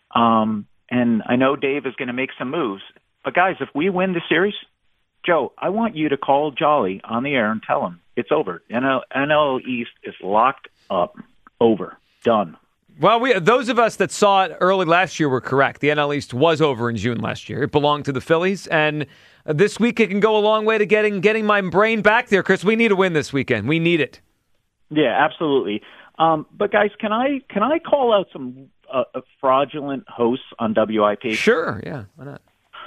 um, and I know Dave is going to make some moves, but guys, if we win the series, Joe, I want you to call Jolly on the air and tell him it's over. N L, N L East is locked up. Over. Done. Well, we those of us that saw it early last year were correct. The N L East was over in June last year. It belonged to the Phillies, and this week it can go a long way to getting getting my brain back there, Chris. We need a win this weekend. We need it. Yeah, absolutely. Um, but guys, can I can I call out some uh, fraudulent hosts on W I P? Sure. Yeah. Why not?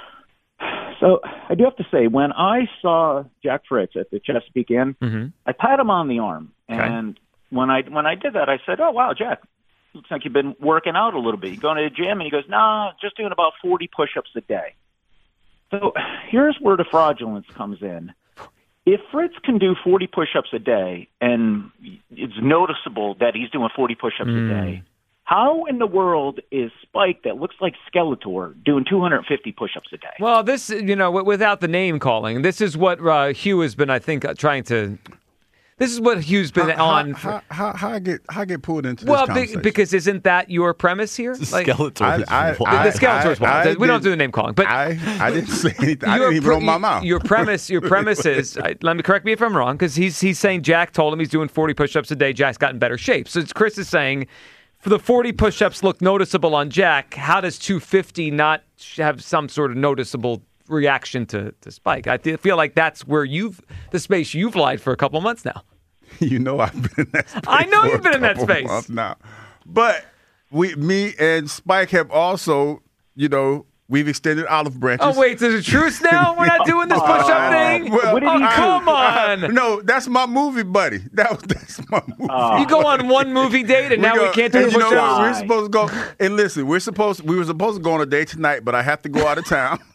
So I do have to say, when I saw Jack Fritz at the Chesapeake Inn, mm-hmm. I pat him on the arm, Okay. and when I when I did that, I said, "Oh wow, Jack, looks like you've been working out a little bit. You going to the gym?" And he goes, "Nah, just doing about forty push-ups a day." So here's where the fraudulence comes in. If Fritz can do forty push-ups a day, and it's noticeable that he's doing forty push-ups Mm. a day, how in the world is Spike, that looks like Skeletor, doing two hundred fifty push-ups a day? Well, this, you know, w- without the name calling, this is what uh, Hugh has been, I think, uh, trying to. This is what Hugh's been how, on. How, how, how I get how I get pulled into well, this be, conversation? because isn't that your premise here? Like, Skeletor. I, I, the, I, the Skeletor is I, I wild. We don't did- do the name calling, but I, I didn't say anything. I your didn't even pre- open my mouth. Your premise, your premise is. I, let me correct me if I'm wrong, because he's he's saying Jack told him he's doing forty push-ups a day. Jack's got in better shape. So it's, Chris is saying, for the forty push-ups look noticeable on Jack, how does two hundred fifty not have some sort of noticeable reaction to, to Spike? I th- feel like that's where you've the space you've lied for a couple months now. You know I've been in that space. I know for you've a been in that couple space. months now. But we, me and Spike have also, you know, we've extended olive branches. Oh wait, there's a truce now. We're not doing this push-up thing. Well, What did oh he do? come on! No, that's my movie, buddy. That was that's my movie. You go on one movie date and now we go- can't do and the you know push-ups. what? We're supposed to go. And listen, we're supposed we were supposed to go on a date tonight, but I have to go out of town.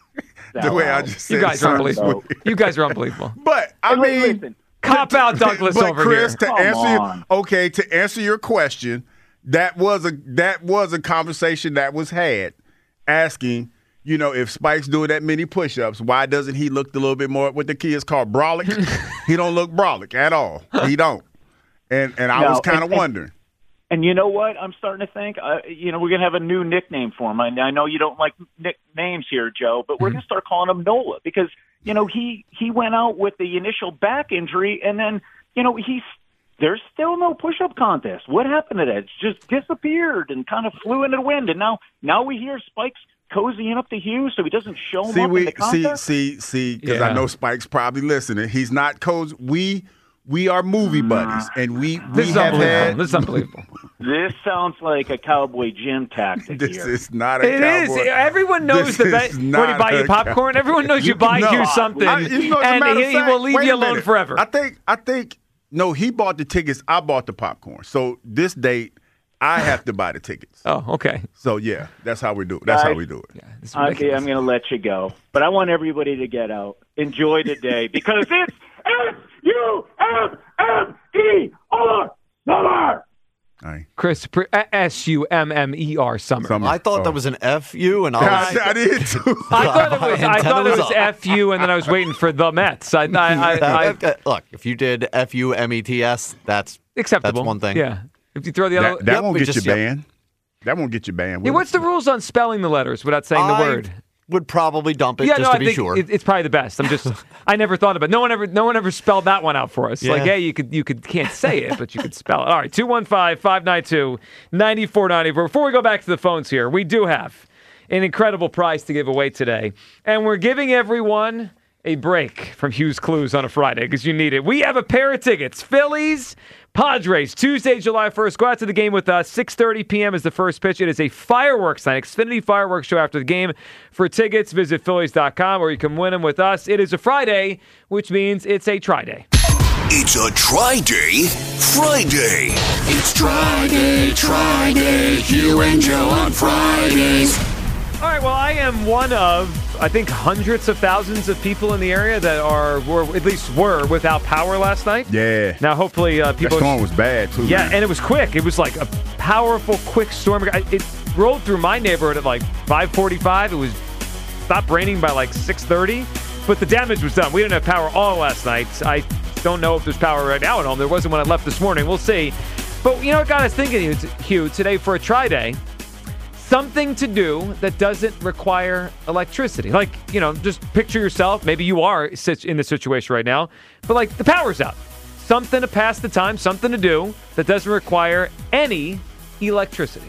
out The way I loud. just said You guys it are sounds unbelievable. weird. You guys are unbelievable. But I Hey, mean, listen, Cop out Douglas but over Chris, here. to Come answer your, on. okay, to answer your question, that was a that was a conversation that was had, asking, you know, if Spike's doing that many push-ups, why doesn't he look a little bit more what the kids call brolic? He don't look brolic at all. He don't. And and I No, was kind of and- and- wondering. And you know what? I'm starting to think, uh, you know, we're going to have a new nickname for him. I, I know you don't like nicknames here, Joe, but we're Mm-hmm. going to start calling him Nola because, you know, he, he went out with the initial back injury and then, you know, he's there's still no push-up contest. What happened to that? It's just disappeared and kind of flew into the wind. And now now we hear Spike's cozying up to Hugh so he doesn't show him See, up in we the see contest. see see because Yeah. I know Spike's probably listening. He's not cozy. We we are movie buddies, and we we This is have unbelievable. had. This is unbelievable. This sounds like a cowboy gym tactic This here. is not a It is. cowboy. Everyone knows This the is bet. When you not buy you a popcorn, cow- everyone knows you buy No, Hugh something, I- you know, as a and matter he, of he fact- will leave wait you a alone minute. forever. I think. I think. No, he bought the tickets. I bought the popcorn. So this date, I have to buy the tickets. Oh, okay. So yeah, that's how we do it. That's how Guys, we do it. It's Okay, ridiculous. I'm going to let you go. But I want everybody to get out. Enjoy the day because it's S U M M E R summer. Chris, pre- S U M M E R summer. Summer. I thought that was an F U, and I was. I, I did too. I thought it was. I Antenna thought it was was up. F U, and then I was waiting for the Mets. I, I, I, I, Uh, Look, if you did F U M E T S, that's acceptable. That's one thing. Yeah. If you throw the other, That, that Yep, won't we get just- you yep. banned. That won't get you banned. Yeah, will what's it? the rules on spelling the letters without saying the I word? would probably dump it yeah, just no, to I be think sure. it, it's probably the best. I'm just, I never thought about it. No one ever, no one ever spelled that one out for us. Like, Yeah. hey, you could, you could, can't say it, but you could spell it. All right, two one five, five nine two, nine four nine four. Before we go back to the phones here, we do have an incredible prize to give away today, and we're giving everyone a break from Hughes Clues on a Friday because you need it. We have a pair of tickets, Phillies. Padres, Tuesday, July first. Go out to the game with us. six thirty p.m. is the first pitch. It is a fireworks night, Xfinity fireworks show after the game. For tickets, visit Phillies dot com, or you can win them with us. It is a Friday, which means it's a try-day. It's a try-day Friday. It's try-day, try-day. Hugh and Joe on Fridays. All right, well, I am one of, I think, hundreds of thousands of people in the area that are, were, at least were, without power last night. Yeah. Now, hopefully, uh, people... That storm was bad too. Yeah, man. and it was quick. It was like a powerful, quick storm. I- It rolled through my neighborhood at like five forty-five. It was stopped raining by like six thirty, but the damage was done. We didn't have power all last night. I don't know if there's power right now at home. There wasn't when I left this morning. We'll see. But you know what got us thinking, Hugh, today for a try-day? Something to do that doesn't require electricity. Like, you know, just picture yourself. Maybe you are in this situation right now, but like the power's out. Something to pass the time, something to do that doesn't require any electricity.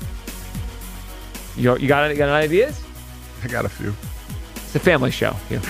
You, you got any, got any ideas? I got a few. It's a family show. Hugh.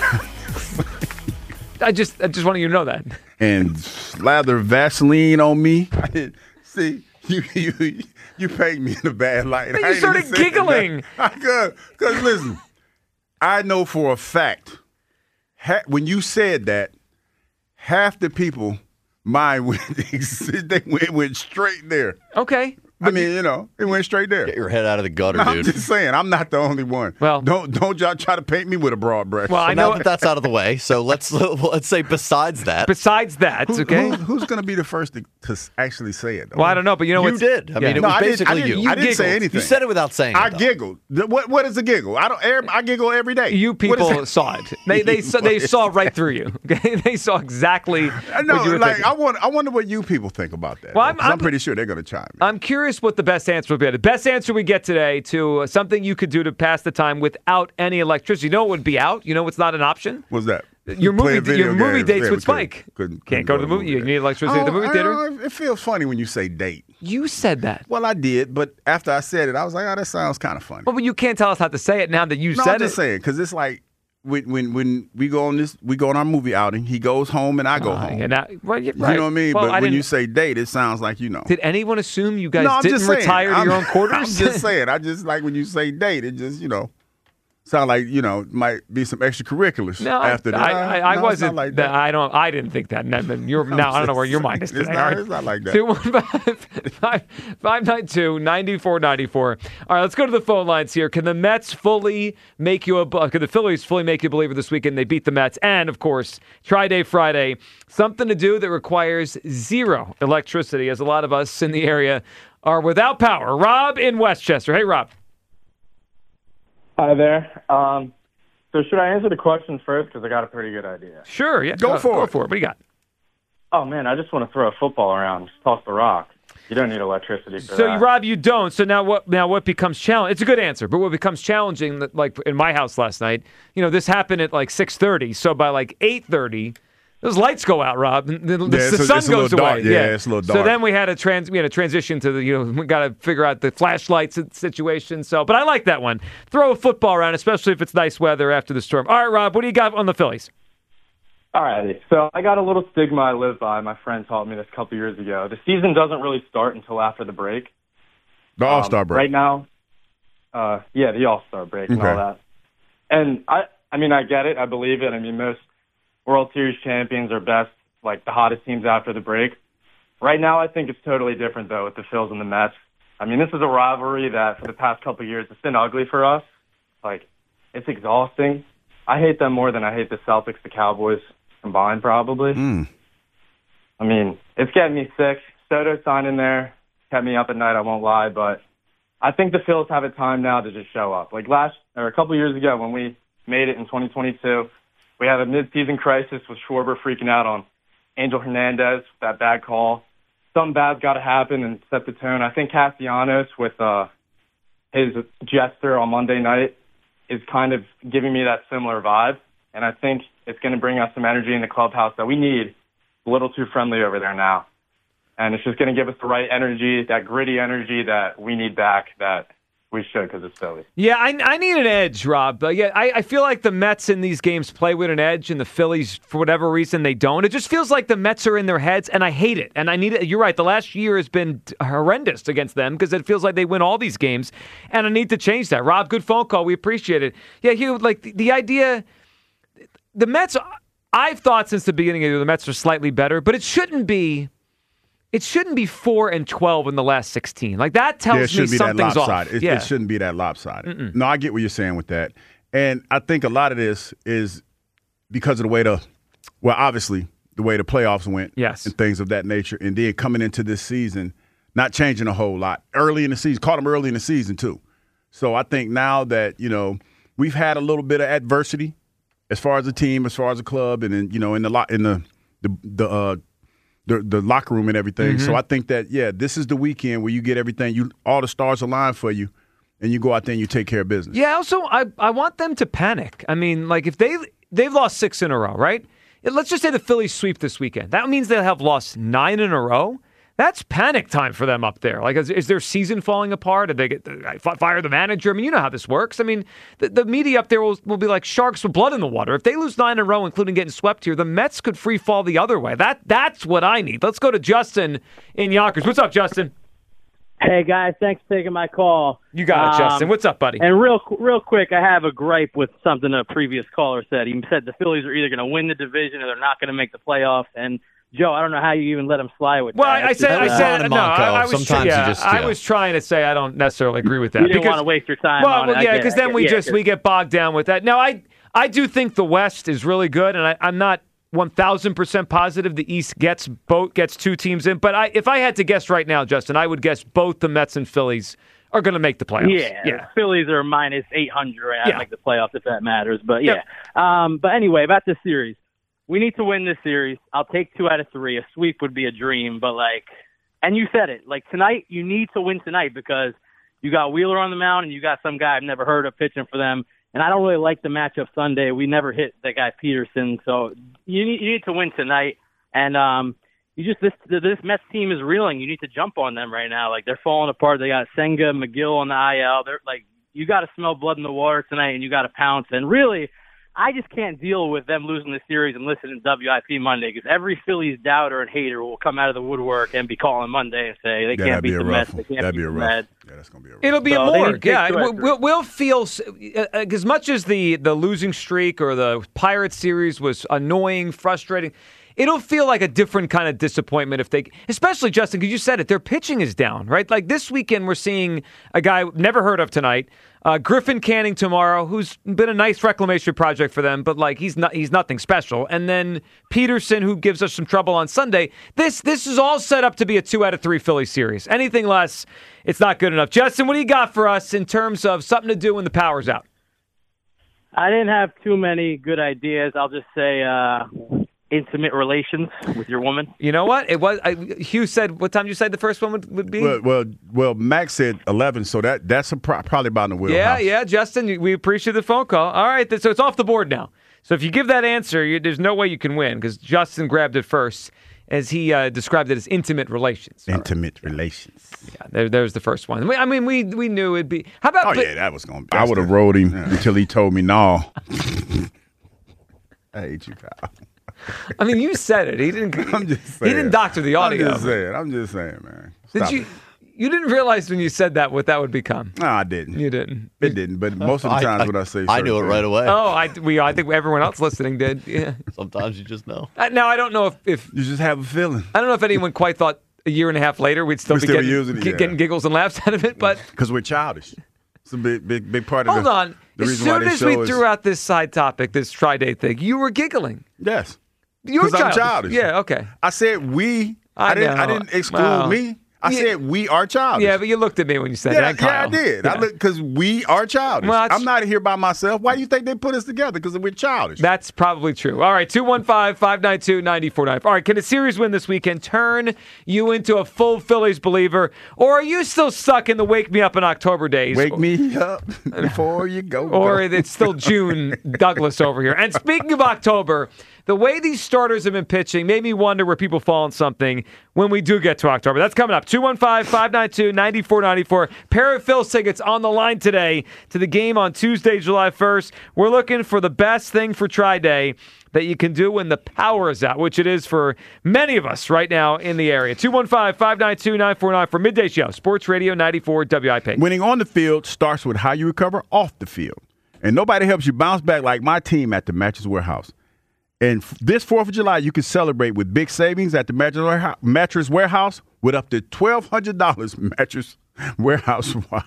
I just I just wanted you to know that. And slather Vaseline on me. I did, see, you you you paint me in a bad light. And I you ain't started even saying giggling. that. Because listen, I know for a fact, ha, when you said that, half the people mind went they went, went straight there. Okay. I mean, you know, it went straight there. Get your head out of the gutter, No, I'm dude. just saying, I'm not the only one. Well, don't don't y'all try to paint me with a broad brush. Well, I now know- that that's out of the way, so let's let's say besides that. Besides that, Who- okay. who- who's going to be the first to, to actually say it? Though? Well, I don't know, but you know You what's- did. I mean, it No, was I didn't- basically I didn't, you. I didn't say giggled. anything. You said it without saying I it. though. giggled. The- What what is a giggle? I don't. every- I giggle every day. You What is people that? saw it. They they saw, they saw right through you. Okay? They saw exactly I know, what you were like thinking. I want. I wonder what you people think about that. Well, though, I'm- 'cause I'm, I'm- pretty sure they're going to chime in. I'm curious what the best answer would be. The best answer we get today to uh, something you could do to pass the time without any electricity. You know what would be out? You know what's not an option? What's that? Your movie, Playing video your movie games. dates Yeah, with we couldn't- Spike. couldn't- Can't couldn't go to the movie. You need electricity at the Oh, movie I theater. don't know, it feels funny when you say date. You said that. Well, I did, but after I said it, I was like, "Oh, that sounds kind of funny." Well, but you can't tell us how to say it now that you no, said I'm just it. saying because it's like when when when we go on this, we go on our movie outing. He goes home and I go Uh, home. and I- well, yeah, You right. know what I mean? Well, but I when didn't- you say date, it sounds like you know. Did anyone assume you guys no, I'm didn't just saying. retire to I'm, your own quarters? I'm just saying. I just like when you say date, it just you know Sound like, you know, might be some extracurriculars No, after that. I, I, I no, wasn't. like that. I don't. I didn't think that. No, you're, now I don't know where your mind is today. It's not, it's not like that. Two one five five five nine two ninety four ninety four. All right, let's go to the phone lines here. Can the Mets fully make you a? Can the Phillies fully make you a believer this weekend? They beat the Mets, and of course, Tri Day Friday, something to do that requires zero electricity, as a lot of us in the area are without power. Rob in Westchester. Hey, Rob. Hi there. Um, So should I answer the question first? Because I got a pretty good idea. Sure, yeah. Go, go for go it. Go for it. What do you got? Oh, man, I just want to throw a football around. Just toss the rock. You don't need electricity for So, that. Rob, you don't. So now what Now, what becomes challenging? It's a good answer, but what becomes challenging, that, like in my house last night, you know, this happened at like six thirty. So by like eight thirty, those lights go out, Rob. And the, the, Yeah, it's the a- sun it's a goes little away. dark. Yeah, it's a little So dark. then we had a trans, we had a transition to the, you know, we got to figure out the flashlights situation. So, but I like that one. Throw a football around, especially if it's nice weather after the storm. All right, Rob, what do you got on the Phillies? All righty. So I got a little stigma I live by. My friend taught me this a couple years ago. The season doesn't really start until after the break. The All-Star Um, break. Right now, uh, yeah, the All-Star break and Okay. all that. And I, I mean, I get it. I believe it. I mean, most World Series champions are best, like the hottest teams after the break. Right now, I think it's totally different, though, with the Phils and the Mets. I mean, this is a rivalry that for the past couple of years, it's been ugly for us. Like, it's exhausting. I hate them more than I hate the Celtics, the Cowboys combined, probably. Mm. I mean, it's getting me sick. Soto signing there kept me up at night, I won't lie, but I think the Phils have a time now to just show up. Like last, or a couple years ago when we made it in twenty twenty-two, we had a midseason crisis with Schwarber freaking out on Angel Hernandez, that bad call. Something bad's got to happen and set the tone. I think Castellanos with uh, his gesture on Monday night is kind of giving me that similar vibe, and I think it's going to bring us some energy in the clubhouse that we need. A little too friendly over there now. And it's just going to give us the right energy, that gritty energy that we need back, that we should because it's Philly. Yeah, I, I need an edge, Rob. But yeah, I, I feel like the Mets in these games play with an edge, and the Phillies, for whatever reason, they don't. It just feels like the Mets are in their heads, and I hate it. And I need it. You're right. The last year has been horrendous against them because it feels like they win all these games, and I need to change that. Rob, good phone call. We appreciate it. Yeah, Hugh, like the, the idea, the Mets. I've thought since the beginning of the year the Mets are slightly better, but it shouldn't be. It shouldn't be four and twelve in the last sixteen. Like that tells yeah, it me shouldn't be that something's lopsided. off. It, yeah. it shouldn't be that lopsided. Mm-mm. No, I get what you're saying with that. And I think a lot of this is because of the way the, well, obviously, the way the playoffs went yes. and things of that nature. And then coming into this season, not changing a whole lot. Early in the season, caught them early in the season, too. So I think now that, you know, we've had a little bit of adversity as far as the team, as far as the club, and then, you know, in the, lo- in the, the, the, uh, The, the locker room and everything. Mm-hmm. So I think that, yeah, this is the weekend where you get everything, you all the stars align for you, and you go out there and you take care of business. Yeah, also, I, I want them to panic. I mean, like, if they, they've lost six in a row, right? Let's just say the Phillies sweep this weekend. That means they'll have lost nine in a row. That's panic time for them up there. Like, is, is their season falling apart? Did they get fire the manager? I mean, you know how this works. I mean, the, the media up there will, will be like sharks with blood in the water. If they lose nine in a row, including getting swept here, the Mets could free fall the other way. That That's what I need. Let's go to Justin in Yonkers. What's up, Justin? Hey, guys. Thanks for taking my call. You got it, Um, Justin. What's up, buddy? And real real quick, I have a gripe with something a previous caller said. He said the Phillies are either going to win the division or they're not going to make the playoffs. And Joe, I don't know how you even let him slide with Well, that. I, I said, I said, no, I, I was, Sometimes yeah, you just, I yeah. was trying to say I don't necessarily agree with that. You didn't because, want to waste your time well, on well, it. I yeah, get because it. then we Yeah, just 'cause- we get bogged down with that. Now, I I do think the West is really good, and I, I'm not one thousand percent positive the East gets both gets two teams in. But I, if I had to guess right now, Justin, I would guess both the Mets and Phillies are going to make the playoffs. Yeah, yeah. Phillies are minus eight hundred right now Yeah. to make the playoffs if that matters. But yeah. Um, but anyway, about this series. We need to win this series. I'll take two out of three. A sweep would be a dream, but like, and you said it, like tonight, you need to win tonight because you got Wheeler on the mound and you got some guy I've never heard of pitching for them. And I don't really like the matchup Sunday. We never hit that guy Peterson. So you need, you need to win tonight. And, um, you just, this, this Mets team is reeling. You need to jump on them right now. Like they're falling apart. They got Senga, McGill on the I L. They're like, you got to smell blood in the water tonight and you got to pounce. And really, I just can't deal with them losing the series and listening to W I P Monday because every Phillies doubter and hater will come out of the woodwork and be calling Monday and say they Yeah, can't beat be a the rough Mets. one. They can't That'd beat be a the rough. Mets. Yeah, that's gonna be a rough. It'll be So a they need morgue. to take Yeah, two we'll, after. we'll, we'll feel uh, as much as the the losing streak or the Pirates series was annoying, frustrating. It'll feel like a different kind of disappointment if they, especially Justin, because you said it, their pitching is down, right? Like this weekend, we're seeing a guy never heard of tonight, uh, Griffin Canning tomorrow, who's been a nice reclamation project for them, but like he's not, he's nothing special. And then Peterson, who gives us some trouble on Sunday. This, this is all set up to be a two out of three Philly series. Anything less, it's not good enough. Justin, what do you got for us in terms of something to do when the power's out? I didn't have too many good ideas. I'll just say uh, intimate relations with your woman. You know what? It was I, Hugh said. What time did you say the first one would, would be? Well, well, well, Max said eleven, so that that's a pro- probably about in the wheelhouse. Yeah, yeah, Justin, we appreciate the phone call. All right, so it's off the board now. So if you give that answer, you, there's no way you can win because Justin grabbed it first, as he uh, described it as intimate relations. Intimate right. relations. Yeah, there, there's the first one. We, I mean, we we knew it'd be. How about? Oh but, yeah, that was gonna be. I would have rode him yeah. until he told me no. I hate you, Kyle. I mean, you said it. He didn't. I'm just saying. He didn't doctor the audio. I'm just saying. I'm just saying, man. Did Stop you? it. You didn't realize when you said that what that would become. No, I didn't. You didn't. It didn't. But most of the times I, when I say, I knew it right away. Oh, I we I think everyone else listening did. Yeah. Sometimes you just know. Uh, now I don't know if, if you just have a feeling. I don't know if anyone quite thought a year and a half later we'd still We're be still getting, using it, g- yeah. getting giggles and laughs out of it, but because we're childish. It's a big, big, big part of hold the. on. The as reason why soon this as we show is- threw out this side topic, this tri-day thing, you were giggling. Yes. You're Because I'm childish. childish. Yeah. Okay. I said we. I I, didn't. know. I didn't exclude Wow. me. I Yeah. said we are childish. Yeah, but you looked at me when you said yeah, that. yeah, I Kyle. did. Yeah. I look because we are childish. Well, that's- I'm not here by myself. Why do you think they put us together? Because we're childish. That's probably true. All right, two one five, five nine two, nine four nine four. All right, can a series win this weekend turn you into a full Phillies believer, or are you still stuck in the wake me up in October days? Wake me up before you go. Or go. it's still June Douglas over here. And speaking of October, the way these starters have been pitching made me wonder where people fall on something when we do get to October. That's coming up. two one five, five nine two, nine four nine four. Pair of Phil's tickets on the line today to the game on Tuesday, July first. We're looking for the best thing for Tri-Day that you can do when the power is out, which it is for many of us right now in the area. two one five, five nine two, nine four nine four. Midday Show, Sports Radio ninety-four W I P. Winning on the field starts with how you recover off the field. And nobody helps you bounce back like my team at the Mattress Warehouse. And f- this fourth of July, you can celebrate with big savings at the Mattress Warehouse, Mattress Warehouse with up to twelve hundred dollars Mattress Warehouse wide.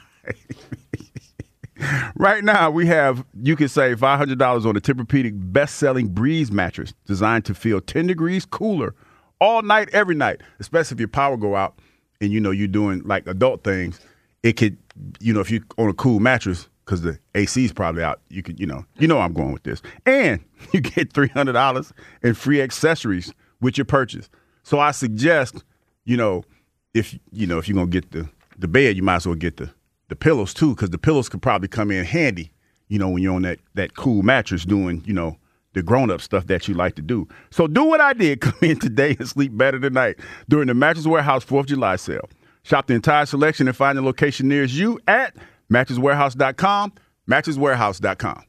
Right now, we have, you can save five hundred dollars on the Tempur-Pedic best-selling Breeze mattress designed to feel ten degrees cooler all night, every night, especially if your power go out and, you know, you're doing, like, adult things. It could, you know, if you're on a cool mattress, because the A C's probably out, you could, you know, you know I'm going with this. And you get three hundred dollars in free accessories with your purchase. So I suggest, you know, if, you know, if you're going to get the, the bed, you might as well get the, the pillows too, because the pillows could probably come in handy, you know, when you're on that, that cool mattress doing, you know, the grown-up stuff that you like to do. So do what I did. Come in today and sleep better tonight during the Mattress Warehouse fourth of July sale. Shop the entire selection and find the location nearest you at mattress warehouse dot com, mattress warehouse dot com.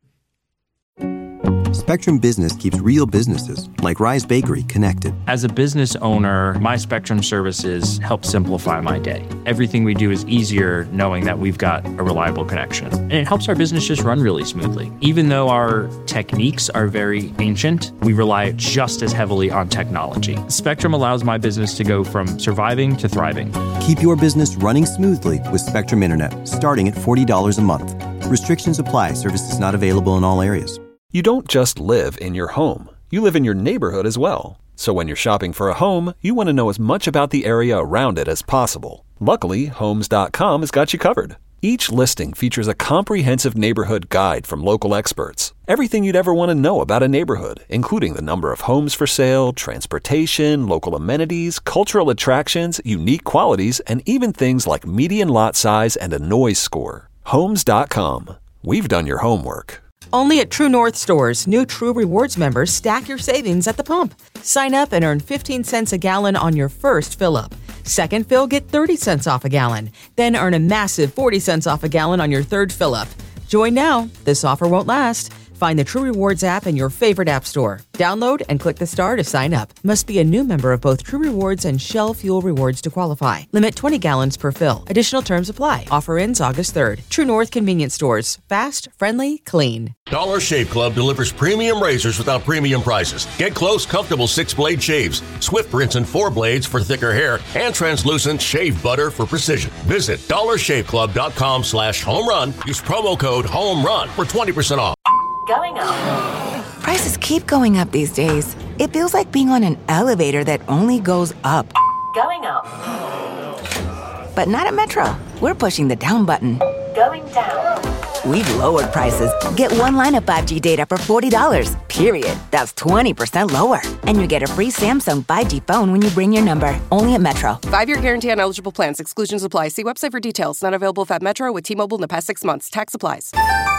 Spectrum Business keeps real businesses, like Rise Bakery, connected. As a business owner, my Spectrum services help simplify my day. Everything we do is easier knowing that we've got a reliable connection. And it helps our business just run really smoothly. Even though our techniques are very ancient, we rely just as heavily on technology. Spectrum allows my business to go from surviving to thriving. Keep your business running smoothly with Spectrum Internet, starting at forty dollars a month. Restrictions apply. Services not available in all areas. You don't just live in your home. You live in your neighborhood as well. So when you're shopping for a home, you want to know as much about the area around it as possible. Luckily, Homes dot com has got you covered. Each listing features a comprehensive neighborhood guide from local experts. Everything you'd ever want to know about a neighborhood, including the number of homes for sale, transportation, local amenities, cultural attractions, unique qualities, and even things like median lot size and a noise score. Homes dot com. We've done your homework. Only at True North stores, new True Rewards members stack your savings at the pump. Sign up and earn fifteen cents a gallon on your first fill-up. Second fill, get thirty cents off a gallon. Then earn a massive forty cents off a gallon on your third fill-up. Join now. This offer won't last. Find the True Rewards app in your favorite app store. Download and click the star to sign up. Must be a new member of both True Rewards and Shell Fuel Rewards to qualify. Limit twenty gallons per fill. Additional terms apply. Offer ends August third. True North Convenience Stores. Fast, friendly, clean. Dollar Shave Club delivers premium razors without premium prices. Get close, comfortable six-blade shaves, Swift rinse and four blades for thicker hair, and translucent shave butter for precision. Visit dollar shave club dot com slash home run. Use promo code HOMERUN for twenty percent off. Going up. Prices keep going up these days. It feels like being on an elevator that only goes up. Going up. But not at Metro. We're pushing the down button. Going down. We've lowered prices. Get one line of five G data for forty dollars, period. That's twenty percent lower. And you get a free Samsung five G phone when you bring your number. Only at Metro. Five-year guarantee on eligible plans. Exclusions apply. See website for details. Not available if at Metro with T-Mobile in the past six months. Tax applies.